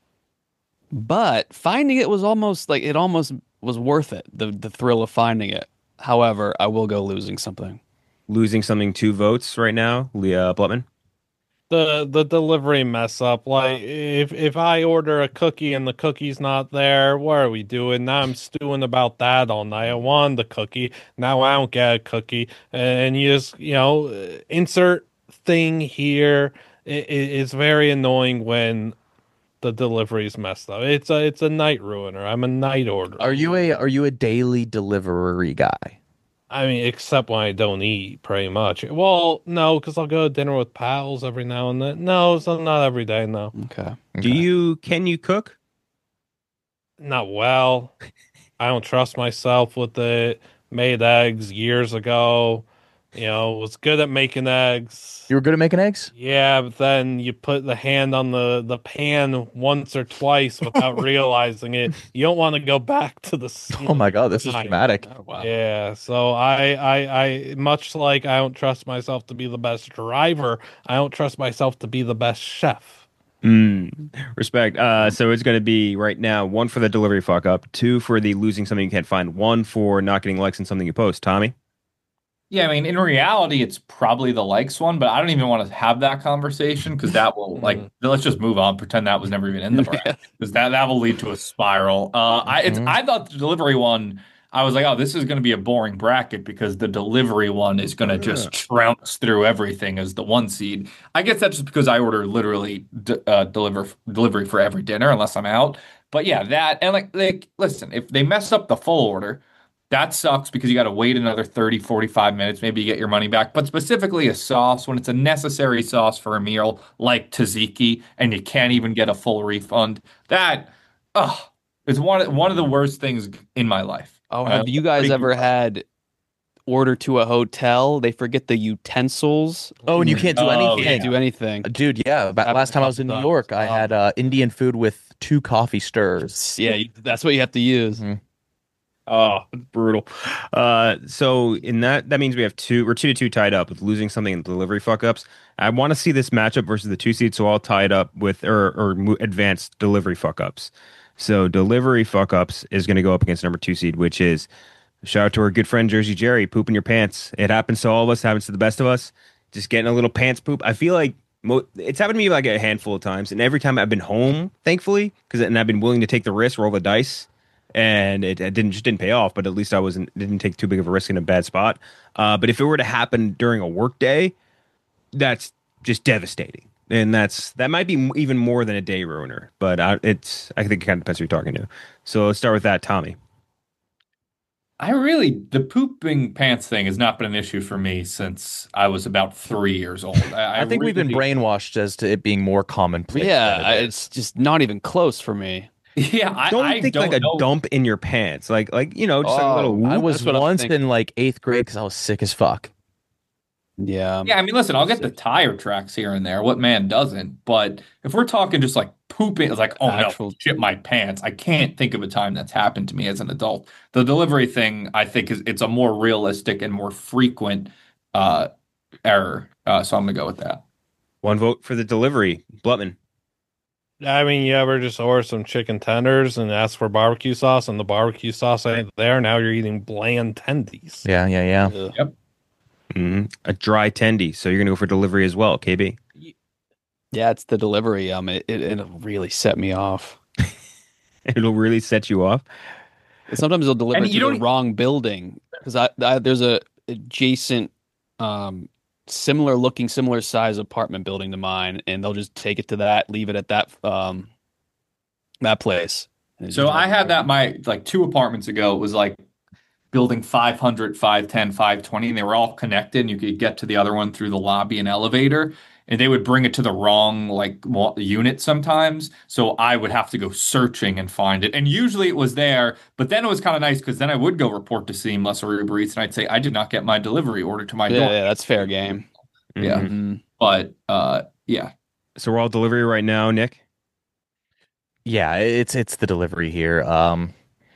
But finding it was almost like it almost was worth it. The the thrill of finding it. However, I will go losing something. Losing something two votes right now. Leah Blutman. the the delivery mess up. Like if if I order a cookie and the cookie's not there, what are we doing? Now I'm stewing about that all night. I wanted the cookie. Now I don't get a cookie. And you just, you know, insert thing here. It, it, it's very annoying when the delivery's messed up. It's a it's a night ruiner. I'm a night order. Are you a are you a daily delivery guy? I mean, except when I don't eat, pretty much. Well, no, because I'll go to dinner with pals every now and then. No, it's not every day, no. Okay. Do you can you cook? Not well. I don't trust myself with it. Made eggs years ago. You know, was good at making eggs. You were good at making eggs? Yeah, but then you put the hand on the, the pan once or twice without realizing it. You don't want to go back to the scene. Oh my god, this is Time. dramatic. Oh, wow. Yeah, so I, I, I, much like I don't trust myself to be the best driver, I don't trust myself to be the best chef. Mm, respect. Uh, so it's going to be right now one for the delivery fuck up, two for the losing something you can't find, one for not getting likes in something you post. Tommy? Yeah, I mean, in reality, it's probably the likes one, but I don't even want to have that conversation because that will, like, let's just move on, pretend that was never even in the bracket because that, that will lead to a spiral. Uh, I it's, I thought the delivery one, I was like, oh, this is going to be a boring bracket because the delivery one is going to just trounce through everything as the one seed. I guess that's just because I order literally d- uh, deliver delivery for every dinner unless I'm out. But yeah, that, and like, like, listen, if they mess up the full order, that sucks because you got to wait another thirty, forty-five minutes. Maybe you get your money back. But specifically a sauce, when it's a necessary sauce for a meal like tzatziki and you can't even get a full refund, that oh, is one, one of the worst things in my life. Oh, Uh, have you guys pretty- ever had order to a hotel? They forget the utensils. Oh, and you can't do Oh, anything. Can't do anything. Dude, yeah. About, That last time I was in New sucks. York, I had uh, Indian food with two coffee stirs. Yeah, you, that's what you have to use. Mhm. Oh, brutal. Uh, so in that, that means we have two, we're two to two tied up with losing something and delivery fuck ups. I want to see this matchup versus the two seed, so I'll tie it up with or or mo- advanced delivery fuck ups. So delivery fuck ups is going to go up against number two seed, which is shout out to our good friend Jersey Jerry, pooping your pants. It happens to all of us, happens to the best of us. Just getting a little pants poop. I feel like mo- it's happened to me like a handful of times, and every time I've been home, thankfully, because and I've been willing to take the risk, roll the dice. And it, it didn't just didn't pay off, but at least I wasn't didn't take too big of a risk in a bad spot. Uh, but if it were to happen during a work day, that's just devastating, and that's that might be m- even more than a day ruiner. But I, it's I think it kind of depends who you're talking to. So let's start with that, Tommy. I really, the pooping pants thing has not been an issue for me since I was about three years old. I, I think we've been really- brainwashed as to it being more commonplace. Yeah, than I- it is. it's just not even close for me. Yeah, I Don't I think don't like a know. dump in your pants, like like you know, just like a Oh, little. I whoop. was That's what I'm once thinking. in like eighth grade because I was sick as fuck. Yeah. Yeah, I mean, listen, I'll get the tire tracks here and there. What man doesn't? But if we're talking just like pooping, it's like, oh Actual- no, shit my pants. I can't think of a time that's happened to me as an adult. The delivery thing, I think, is it's a more realistic and more frequent uh, error. Uh, so I'm gonna go with that. One vote for the delivery, Blutman. I mean, you ever just order some chicken tenders and ask for barbecue sauce, and the barbecue sauce ain't there? Now you're eating bland tendies. Yeah, yeah, yeah. Ugh. hmm A dry tendy, so you're gonna go for delivery as well, K B. Yeah, it's the delivery. Um, it, it it'll really set me off. It'll really set you off. Sometimes they'll deliver And to you the don't- wrong building because I, I there's a adjacent, um, similar looking, similar size apartment building to mine, and they'll just take it to that, leave it at that, um, that place. And it's So just I like- had that my like two apartments ago. It was like building five hundred, five ten, five twenty, and they were all connected. And you could get to the other one through the lobby and elevator. And they would bring it to the wrong like wa- unit sometimes. So I would have to go searching and find it. And usually it was there. But then it was kind of nice because then I would go report to Seamless or Uber Eats and I'd say I did not get my delivery order to my Yeah, door. yeah, that's fair game. Yeah. Mhm. Mhm. But uh, yeah. So we're all delivery right now, Nick. Yeah, it's it's the delivery here. Um,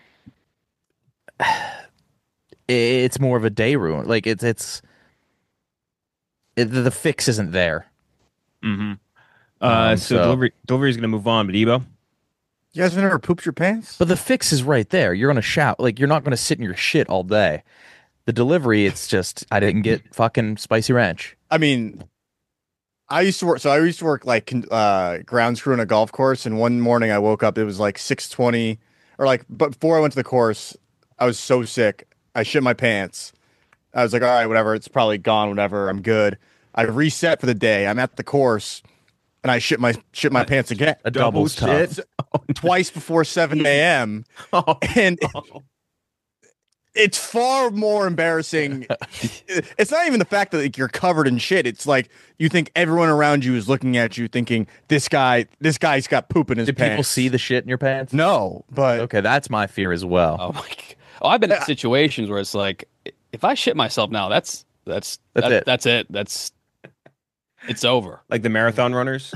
it's more of a day ruin. Like it's it's it, the fix isn't there. Mm-hmm. Uh, Um, so, so- delivery delivery is gonna move on, but Ebo. You guys have never pooped your pants? But the fix is right there. You're gonna shout. Like you're not gonna sit in your shit all day. The delivery, it's just I didn't get fucking spicy ranch. I mean, I used to work. So I used to work like con- uh, grounds crew on a golf course, and one morning I woke up. It was like six twenty, or like, but before I went to the course, I was so sick. I shit my pants. I was like, all right, whatever. It's probably gone. Whatever. I'm good. I reset for the day. I'm at the course, and I shit my shit my pants again. A double shit twice before seven a.m. and it's far more embarrassing. It's not even the fact that like, you're covered in shit. It's like you think everyone around you is looking at you, thinking this guy, this guy's got poop in his Did pants. people see the shit in your pants? No, but Okay, that's my fear as well. Oh my god. Oh, I've been in situations where it's like, if I shit myself now, that's that's That's that- it. That's it. That's it's over. Like the marathon runners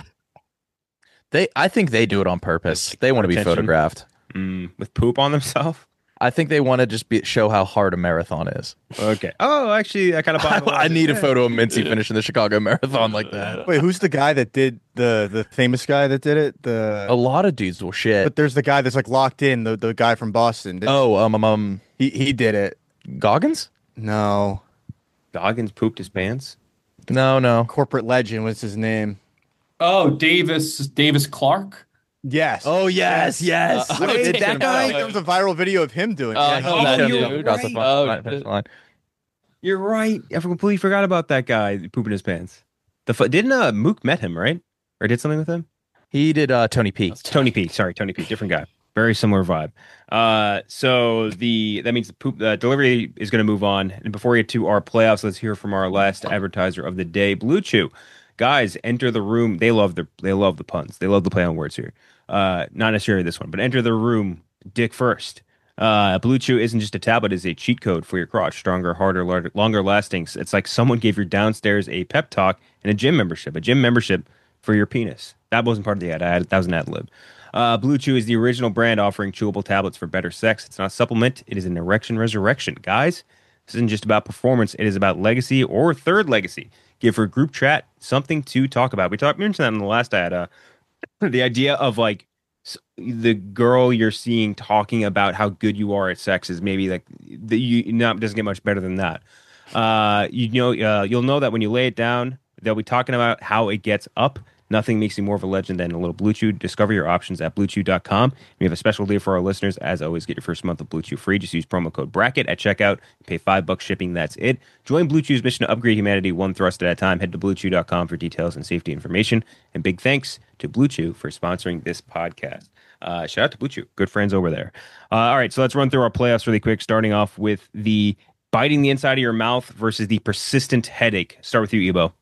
They, I think they do it on purpose. They want to be attention. photographed. mm, with poop on themselves. I think they want to just be, show how hard a marathon is. Okay. Oh, actually, I kind of. I, I need a photo of Mincy finishing the Chicago Marathon like that. wait, who's the guy that did the the famous guy that did it? The A lot of dudes will shit. but there's the guy that's like locked in, the the guy from Boston. Did- oh, um, um, um, he he did it. Goggins? No, Goggins pooped his pants. No, no. corporate legend. What's his name? Oh, Davis Davis Clark. Yes. Oh yes, yes. Uh, I don't Did think that that guy- guy. There was a viral video of him doing. it. Oh, Yeah, oh, he- that you're dude. Across the right. front- Oh, line- finish line. You're right. I completely forgot about that guy pooping his pants. The fu- didn't uh, Mook met him right or did something with him? He did uh, Tony P. Tony P. Sorry, Tony P. Different guy. Very similar vibe. Uh, so the that means the poop uh, delivery is going to move on. And before we get to our playoffs, let's hear from our last advertiser of the day, Blue Chew. Guys, enter the room. They love the they love the puns. They love the play on words here. Uh, not necessarily this one, but enter the room. Dick first. Uh, Blue Chew isn't just a tablet; it's a cheat code for your crotch. Stronger, harder, larger, longer lasting. It's like someone gave your downstairs a pep talk and a gym membership. A gym membership for your penis. That wasn't part of the ad. I had, that was an ad lib. Uh, Blue Chew is the original brand offering chewable tablets for better sex. It's not a supplement. It is an erection resurrection. Guys, this isn't just about performance. It is about legacy or third legacy. Give for group chat something to talk about. We talked mentioned that in the last ad. Uh, the idea of like s- the girl you're seeing talking about how good you are at sex is maybe like the, you not doesn't get much better than that. Uh, you know, uh, you'll know that when you lay it down, they'll be talking about how it gets up. Nothing makes you more of a legend than a little Blue Chew. Discover your options at blue chew dot com. We have a special deal for our listeners. As always, get your first month of Blue Chew free. Just use promo code BRACKET at checkout. Pay five bucks shipping. That's it. Join Blue Chew's mission to upgrade humanity one thrust at a time. Head to blue chew dot com for details and safety information. And big thanks to Blue Chew for sponsoring this podcast. Uh, shout out to Blue Chew. Good friends over there. Uh, all right, so let's run through our playoffs really quick, starting off with the biting the inside of your mouth versus the persistent headache. Start with you, Ebo.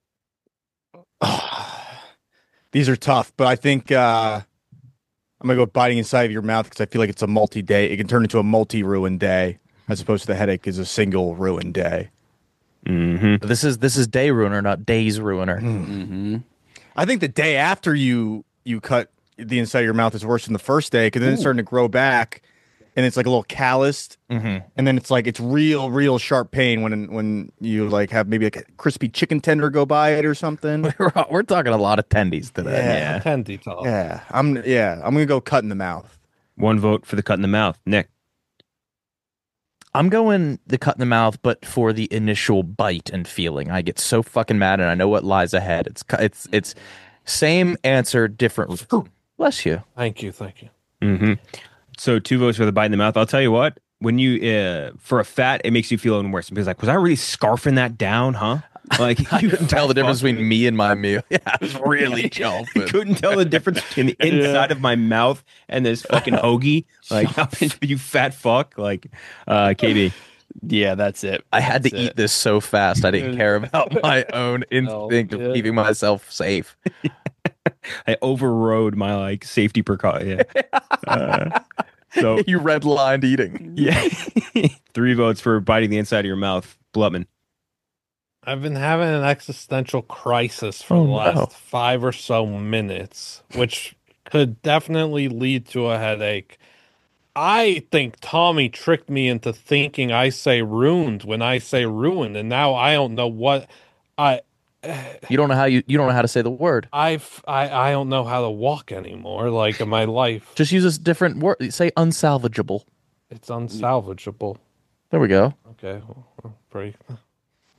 These are tough, but I think uh, I'm gonna go with biting inside of your mouth because I feel like it's a multi-day. It can turn into a multi-ruin day as opposed to the headache is a single ruin day. Mm-hmm. This is this is day ruiner, not days ruiner. Mm-hmm. I think the day after you you cut the inside of your mouth is worse than the first day because then it's starting to grow back, and it's like a little calloused, Mm-hmm. and then it's like it's real, real sharp pain when when you like have maybe like a crispy chicken tender go by it or something. We're, we're talking a lot of tendies today. Yeah. Tendy talk. Yeah, I'm yeah I'm gonna go cut in the mouth. One vote for the cut in the mouth. Nick. I'm going the cut in the mouth, but for the initial bite and feeling. I get so fucking mad, and I know what lies ahead. It's cu- it's it's same answer, different. Bless you. Thank you, thank you. Mm-hmm. So two votes for the bite in the mouth. I'll tell you what. When you uh, for a fat, it makes you feel even worse because like, was I really scarfing that down? Huh? Like I you couldn't tell the difference fuck. between me and my meal. Yeah, I was really You jumping. couldn't tell the difference between the inside of my mouth and this fucking hoagie. Like you fat fuck. Like uh, K B. Yeah, that's it. I had to That's eat it. this so fast. I didn't care about my own instinct yeah. of keeping myself safe. I overrode my like safety precaution. Yeah. Uh, so You redlined eating. yeah, three votes for biting the inside of your mouth. Blutman. I've been having an existential crisis for Oh, the last no. five or so minutes, which could definitely lead to a headache. I think Tommy tricked me into thinking I say ruined when I say ruined, and now I don't know what I You don't know how you you don't know how to say the word. I've I I don't know how to walk anymore. Like in my life, Just use a different word. Say unsalvageable. it's unsalvageable. There we go. Okay, well, pretty.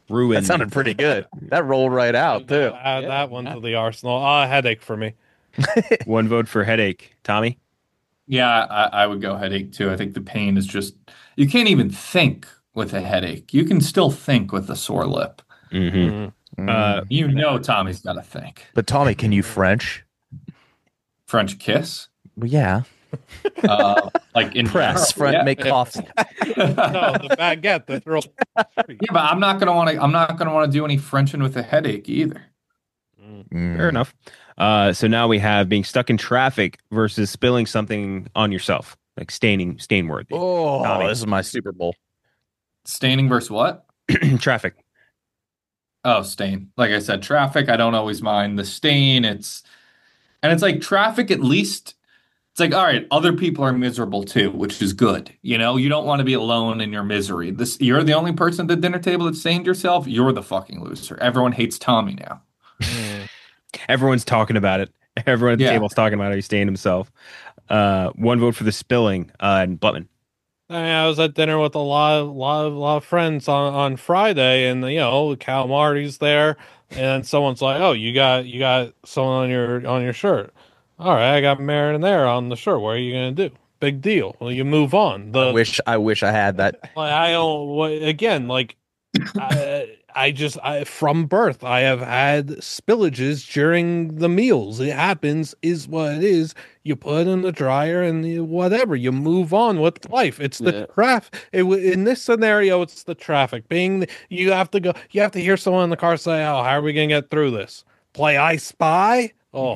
Ruin. That sounded pretty good. That rolled right out too. Add that one to the arsenal. Ah, headache for me. One vote for headache. Tommy? Yeah, I, I would go headache too. I think the pain is just, you can't even think with a headache. You can still think with a sore lip. Mm-hmm. Mm. Uh, You know Tommy's got to think. But Tommy, can you French? French kiss? Well, yeah. Uh, like in Press, front, yeah. make coffee. No, the baguette, the throw. Yeah, but I'm not gonna want to. I'm not gonna want to do any Frenching with a headache either. Mm. Fair enough. Uh, so now we have being stuck in traffic versus spilling something on yourself, like staining, stain worthy. Oh, Tommy. this is my Super Bowl. Staining versus what? Traffic. Oh, stain. Like I said, traffic. I don't always mind the stain. It's and it's like traffic. At least it's like, all right, other people are miserable too, which is good. You know, you don't want to be alone in your misery. This, you're the only person at the dinner table that stained yourself. You're the fucking loser. Everyone hates Tommy now. Everyone's talking about it. Everyone at the Yeah. table's talking about how he stained himself. Uh, one vote for the spilling. Uh, and Butman. I, mean, I was at dinner with a lot of lot of lot of friends on, on Friday, and you know, Cal Marty's there, and someone's like, "Oh, you got you got someone on your on your shirt." All right, I got marinara on the shirt. What are you gonna do? Big deal. Well, you move on. The I wish I wish I had that. like, I don't what- again like I, I just I, from birth I have had spillages during the meals. It happens, is what it is. You put it in the dryer and you, whatever. You move on with life. It's the Yeah. traffic. It, w- in this scenario, it's the traffic. Being the, you have to go. You have to hear someone in the car say, "Oh, how are we gonna get through this? Play I Spy." Oh,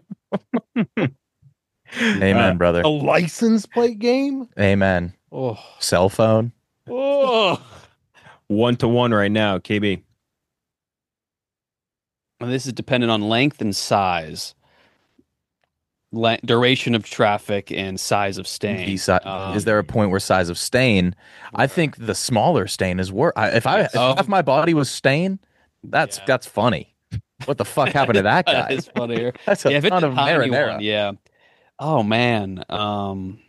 Amen, Uh, brother. a license plate game. Amen. Oh, Cell phone. oh. One to one right now. K B. And this is dependent on length and size, Le- duration of traffic, and size of stain. The si- Um, is there a point where size of stain? I think the smaller stain is worse. If I if Oh. half my body was stain, that's Yeah. that's funny. What the fuck happened to that That guy? is funnier. That's a Yeah, if it's ton a of tiny marinara. one, yeah. Oh man. Um.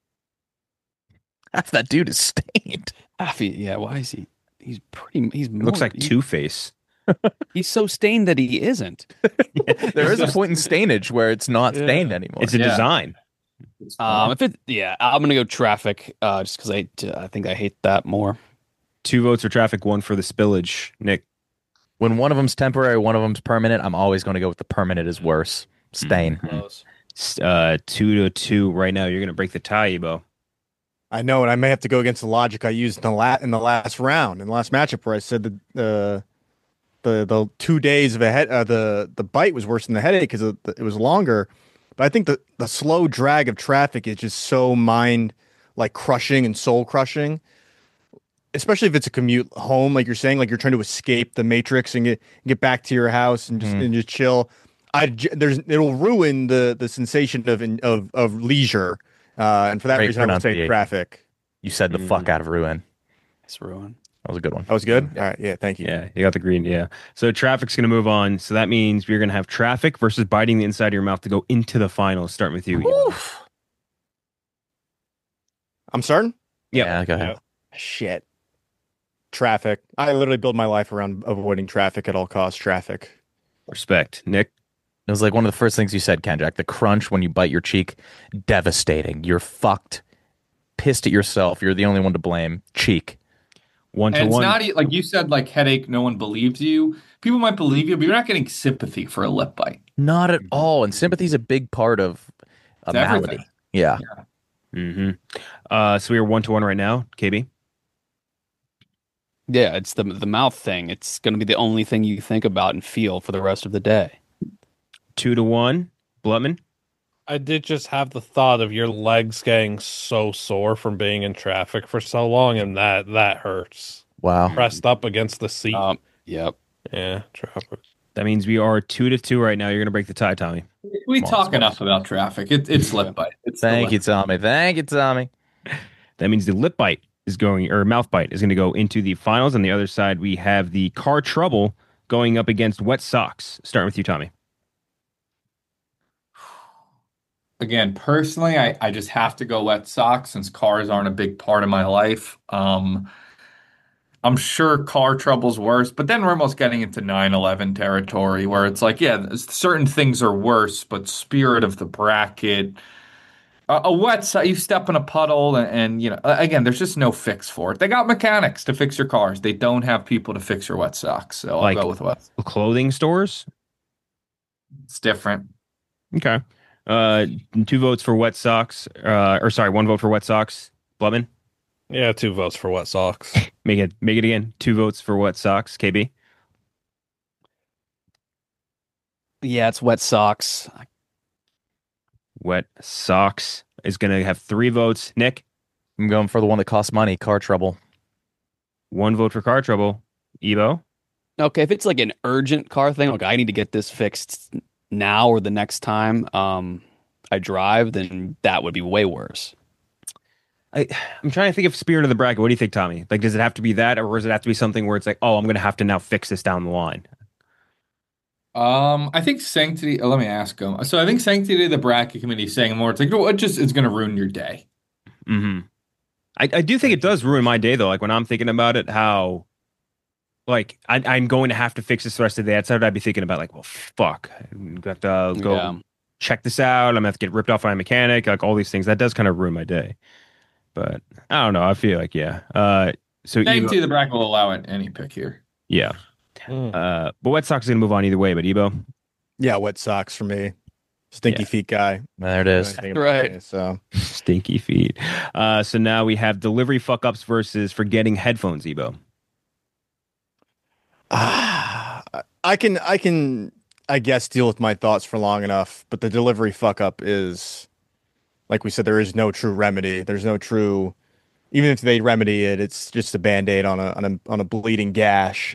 Half that dude is stained. I feel, yeah. Why is he? He's pretty. He's It looks more- like he- Two Face. He's so stained that he isn't. There is a point in stainage where it's not Yeah. stained anymore. It's a Yeah. design. Um. If it, yeah, I'm gonna go traffic. Uh, just because I, I think I hate that more. Two votes for traffic. One for the spillage. Nick. When one of them's temporary, one of them's permanent, I'm always going to go with the permanent is worse. Stain. Close. S- Uh, two to two right now. You're gonna break the tie, Ebo. I know, and I may have to go against the logic I used in the la- in the last round, in the last matchup, where I said that uh, the the two days of a head, uh, the the bite was worse than the headache because it, it was longer. But I think the the slow drag of traffic is just so mind like crushing and soul crushing, especially if it's a commute home, like you're saying, like you're trying to escape the matrix and get get back to your house and just Mhm. and just chill. I j- there's it'll ruin the the sensation of of of leisure, uh, and for that Great reason, I would say pronunciation. traffic. You said the Mm. fuck out of ruin. It's ruin. That was a good one. That was good. All right, yeah, thank you. Yeah, you got the green. Yeah. So traffic's going to move on. So that means we're going to have traffic versus biting the inside of your mouth to go into the finals. Starting with you. Ebo. I'm starting. Yep. Yeah, go ahead. Shit. Traffic. I literally build my life around avoiding traffic at all costs. Traffic. Respect. Nick. It was like one of the first things you said, Kenjack. The crunch when you bite your cheek, devastating. You're fucked. Pissed at yourself. You're the only one to blame. Cheek. One to And it's one. not e- like you said, like headache. No one believes you. People might believe you, but you're not getting sympathy for a lip bite. Not at all. And sympathy's a big part of a It's malady. everything. Yeah. Mm-hmm. Uh, so we are one to one right now. K B. Yeah, it's the the mouth thing. It's gonna be the only thing you think about and feel for the rest of the day. Two to one. Blutman. I did just have the thought of your legs getting so sore from being in traffic for so long, and that that hurts. Wow. Pressed up against the seat. Um. Yep. Yeah, traffic. That means we are two to two right now. You're going to break the tie, Tommy. We Come on, talk Spurs. enough about traffic. It, it's lip bite. It's the Thank lip. you, Tommy. Thank you, Tommy. That means the lip bite is going, or mouth bite is going to go into the finals. On the other side, we have the car trouble going up against wet socks. Starting with you, Tommy. Again, personally, I, I just have to go wet socks since cars aren't a big part of my life. Um, I'm sure car trouble's worse, but then we're almost getting into nine eleven territory where it's like, yeah, certain things are worse, but spirit of the bracket, a, a wet side, you step in a puddle, and, and you know, again, there's just no fix for it. They got mechanics to fix your cars. They don't have people to fix your wet socks. So I'll Like- go with wet. Clothing stores. It's different. Okay. Uh, two votes for Wet Sox. Uh, or sorry, one vote for Wet Sox. Blubman, Yeah, two votes for Wet Sox. make it make it again. Two votes for Wet Sox. K B. Yeah, it's Wet Sox. Wet Sox is gonna have three votes. Nick, I'm going for the one that costs money, car trouble. one vote for Car Trouble. Evo, Okay, if it's like an urgent car thing, like I need to get this fixed now or the next time um, I drive, then that would be way worse. I I'm trying to think of spirit of the bracket. What do you think, Tommy? Like, does it have to be that, or does it have to be something where it's like, oh, I'm gonna have to now fix this down the line? Um, I think sanctity. uh, Let me ask him. So I think sanctity of the bracket committee is saying more. It's like, no, it just is going to ruin your day. Mm-hmm. I, I do think it does ruin my day though. Like when I'm thinking about it, how like I, I'm going to have to fix this the rest of the day. That's what I'd be thinking about. Like, well, fuck, I've got to go Yeah. check this out. I'm gonna have to get ripped off by a mechanic. Like all these things. That does kind of ruin my day. But I don't know. I feel like yeah. Uh, so Evo, Sanctity of the bracket will allow it any pick here. yeah. Mm. Uh, but Wet Sox is gonna move on either way. But Ebo, Yeah, Wet Sox for me. Stinky Yeah. feet guy. There it is. Anything about Right. me, So stinky feet. Uh, so now we have delivery fuck ups versus forgetting headphones. Ebo. ah, I can I can I guess deal with my thoughts for long enough, but the delivery fuck up is like we said, there is no true remedy. There's no true even if they remedy it, it's just a band-aid on a on a on a bleeding gash.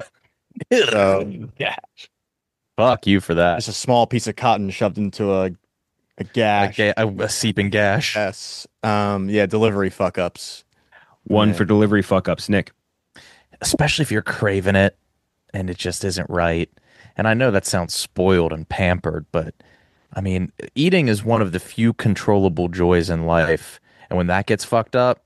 So Yeah. Fuck you for that. it's a small piece of cotton shoved into a a Like gash. a, a seeping gash. Yes. Um yeah, delivery fuck ups. One Yeah. for delivery fuck ups. Nick. Especially if you're craving it and it just isn't right. And I know that sounds spoiled and pampered, but I mean, eating is one of the few controllable joys in life. And when that gets fucked up,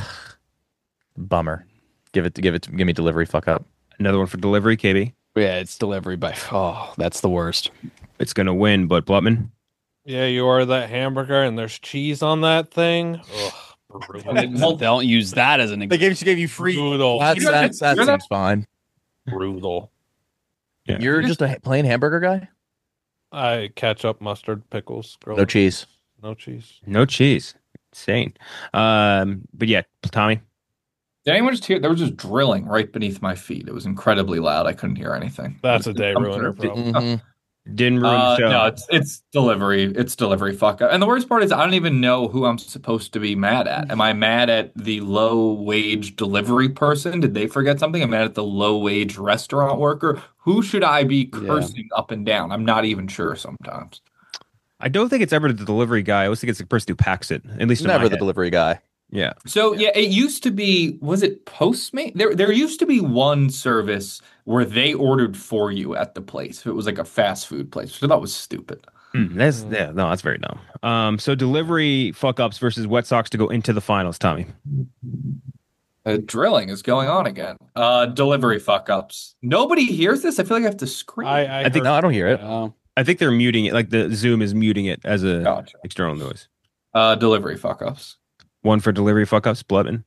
bummer. Give it give it give me delivery fuck up. Another one for delivery. K B. Yeah, it's delivery by. Oh, that's the worst. It's gonna win. But Blutman. Yeah, you order that hamburger and there's cheese on that thing. Ugh, brutal. Don't use that as an They example. gave they gave you free Brutal. That's, You know, that's, that you're seems not- fine. Brutal. Yeah. You're just a plain hamburger guy? I ketchup, mustard, pickles, grilled. No cheese. No cheese. No cheese. Insane. Um, but yeah, Tommy. Did anyone just hear? There was just drilling right beneath my feet. It was incredibly loud. I couldn't hear anything. That's a day I'm ruiner, sure- bro. Mhm. Didn't ruin Uh, the show. no, it's it's delivery. It's delivery fuck up. And the worst part is I don't even know who I'm supposed to be mad at. Am I mad at the low wage delivery person? Did they forget something? I'm mad at the low wage restaurant worker. Who should I be cursing up and down? I'm not even sure sometimes. I don't think it's ever the delivery guy. I always think it's the person who packs it. At least in Never my the head. delivery guy. Yeah. So yeah, it used to be, was it Postmate? There there used to be one service where they ordered for you at the place. If it was like a fast food place, which I thought was stupid. Mm, that's yeah. No, that's very dumb. Um, so delivery fuck ups versus Wet Sox to go into the finals. Tommy. Uh, drilling is going on again. Uh, delivery fuck ups. Nobody hears this. I feel like I have to scream. I, I, I think- heard- No, I don't hear it. Uh, I think they're muting it. Like the Zoom is muting it as a Gotcha. external noise. Uh, delivery fuck ups. One for delivery fuck ups. Blutman.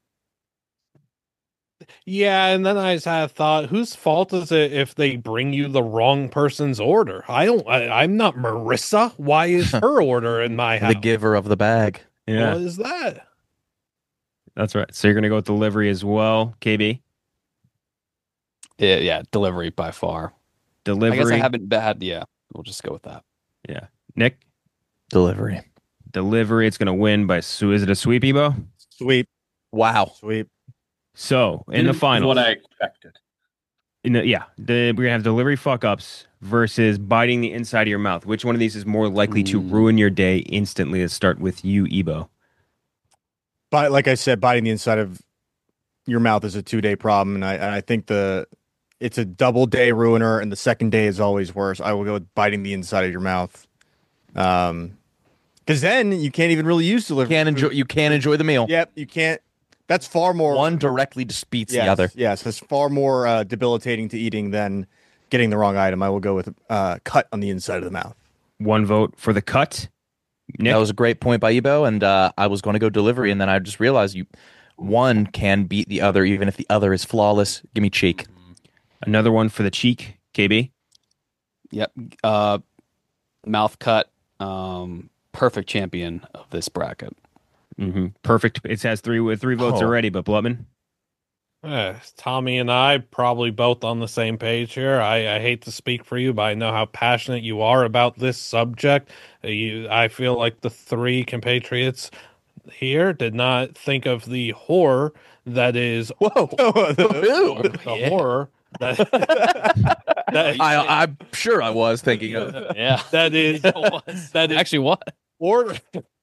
yeah, and then I just had a thought: whose fault is it if they bring you the wrong person's order? I don't. I, I'm not Marissa. Why is her order in my house? The giver of the bag. Yeah, What is that? that's right. So you're gonna go with delivery as well. K B. yeah, yeah, delivery by far. Delivery. I guess I haven't bad. Yeah, we'll just go with that. Yeah. Nick. Delivery. Delivery. It's gonna win by. So is it a sweep, Ebo? sweep, Wow. sweep. So in the This is finals. what I expected. In the, yeah, the, we're gonna have delivery fuck ups versus biting the inside of your mouth. Which one of these is more likely to Mm. ruin your day instantly? Let's start with you, Ebo. But like I said, biting the inside of your mouth is a two day problem, and I and I think the it's a double day ruiner, and the second day is always worse. I will go with biting the inside of your mouth, um, because then you can't even really use delivery. Can't enjoy. You can't enjoy the meal. Yep, you can't. That's far more One directly just beats yes, the other. Yes, it's far more uh, debilitating to eating than getting the wrong item. I will go with uh, cut on the inside of the mouth. One vote for the cut. Nick? That was a great point by Ebo, and uh, I was going to go delivery, and then I just realized you one can beat the other, even if the other is flawless. Give me cheek. Another one for the cheek, K B. Yep. Uh, mouth cut. Um, perfect champion of this bracket. Mm-hmm. Perfect. It has three three votes Oh. already, but Blutman? Eh, Tommy and I probably both on the same page here. I, I hate to speak for you, but I know how passionate you are about this subject. Uh, You, I feel like the three compatriots here did not think of the horror that is Whoa. the Yeah. horror that, that, I, I'm sure I was thinking of. Yeah. that is that is Actually, what? order.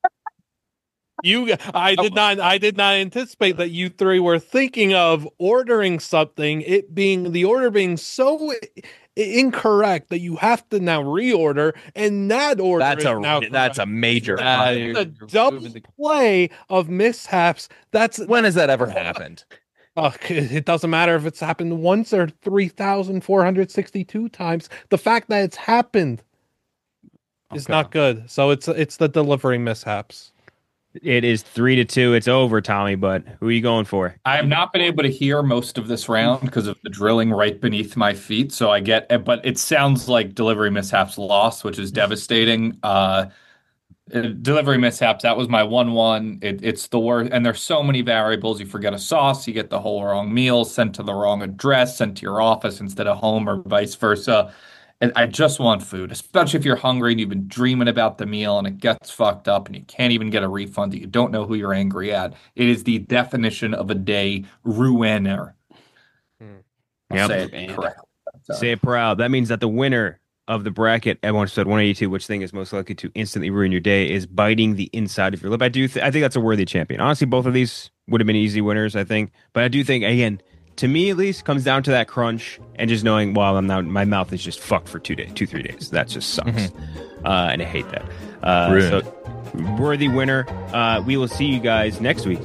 You, I did not, I did not anticipate that you three were thinking of ordering something. It being the order being so i- incorrect that you have to now reorder, and that order That's is a now that's a major. Ah, fuck. you're- the you're double moving the- play of mishaps. That's When has that ever happened? uh, it doesn't matter if it's happened once or three thousand four hundred sixty-two times. The fact that it's happened is Okay. not good. So it's it's the delivery mishaps. It is three to two. It's over, Tommy, but who are you going for? I have not been able to hear most of this round because of the drilling right beneath my feet. So I get, but it sounds like delivery mishaps lost, which is devastating. Uh, uh, delivery mishaps, that was my one one. It, it's the worst. And there's so many variables. You forget a sauce, you get the whole wrong meal sent to the wrong address, sent to your office instead of home, or vice versa. And I just want food, especially if you're hungry and you've been dreaming about the meal and it gets fucked up and you can't even get a refund. You don't know who you're angry at. It is the definition of a day ruiner. I'll Yep. say it correctly. So- Say it proud. That means that the winner of the bracket at episode one eighty-two, which thing is most likely to instantly ruin your day, is biting the inside of your lip. I do. Th- I think that's a worthy champion. Honestly, both of these would have been easy winners, I think. But I do think, again, to me at least, comes down to that crunch and just knowing, well, I'm now my mouth is just fucked for two days, two three days. That just sucks, uh, and I hate that. Uh, Ruined. so, worthy winner. Uh, we will see you guys next week.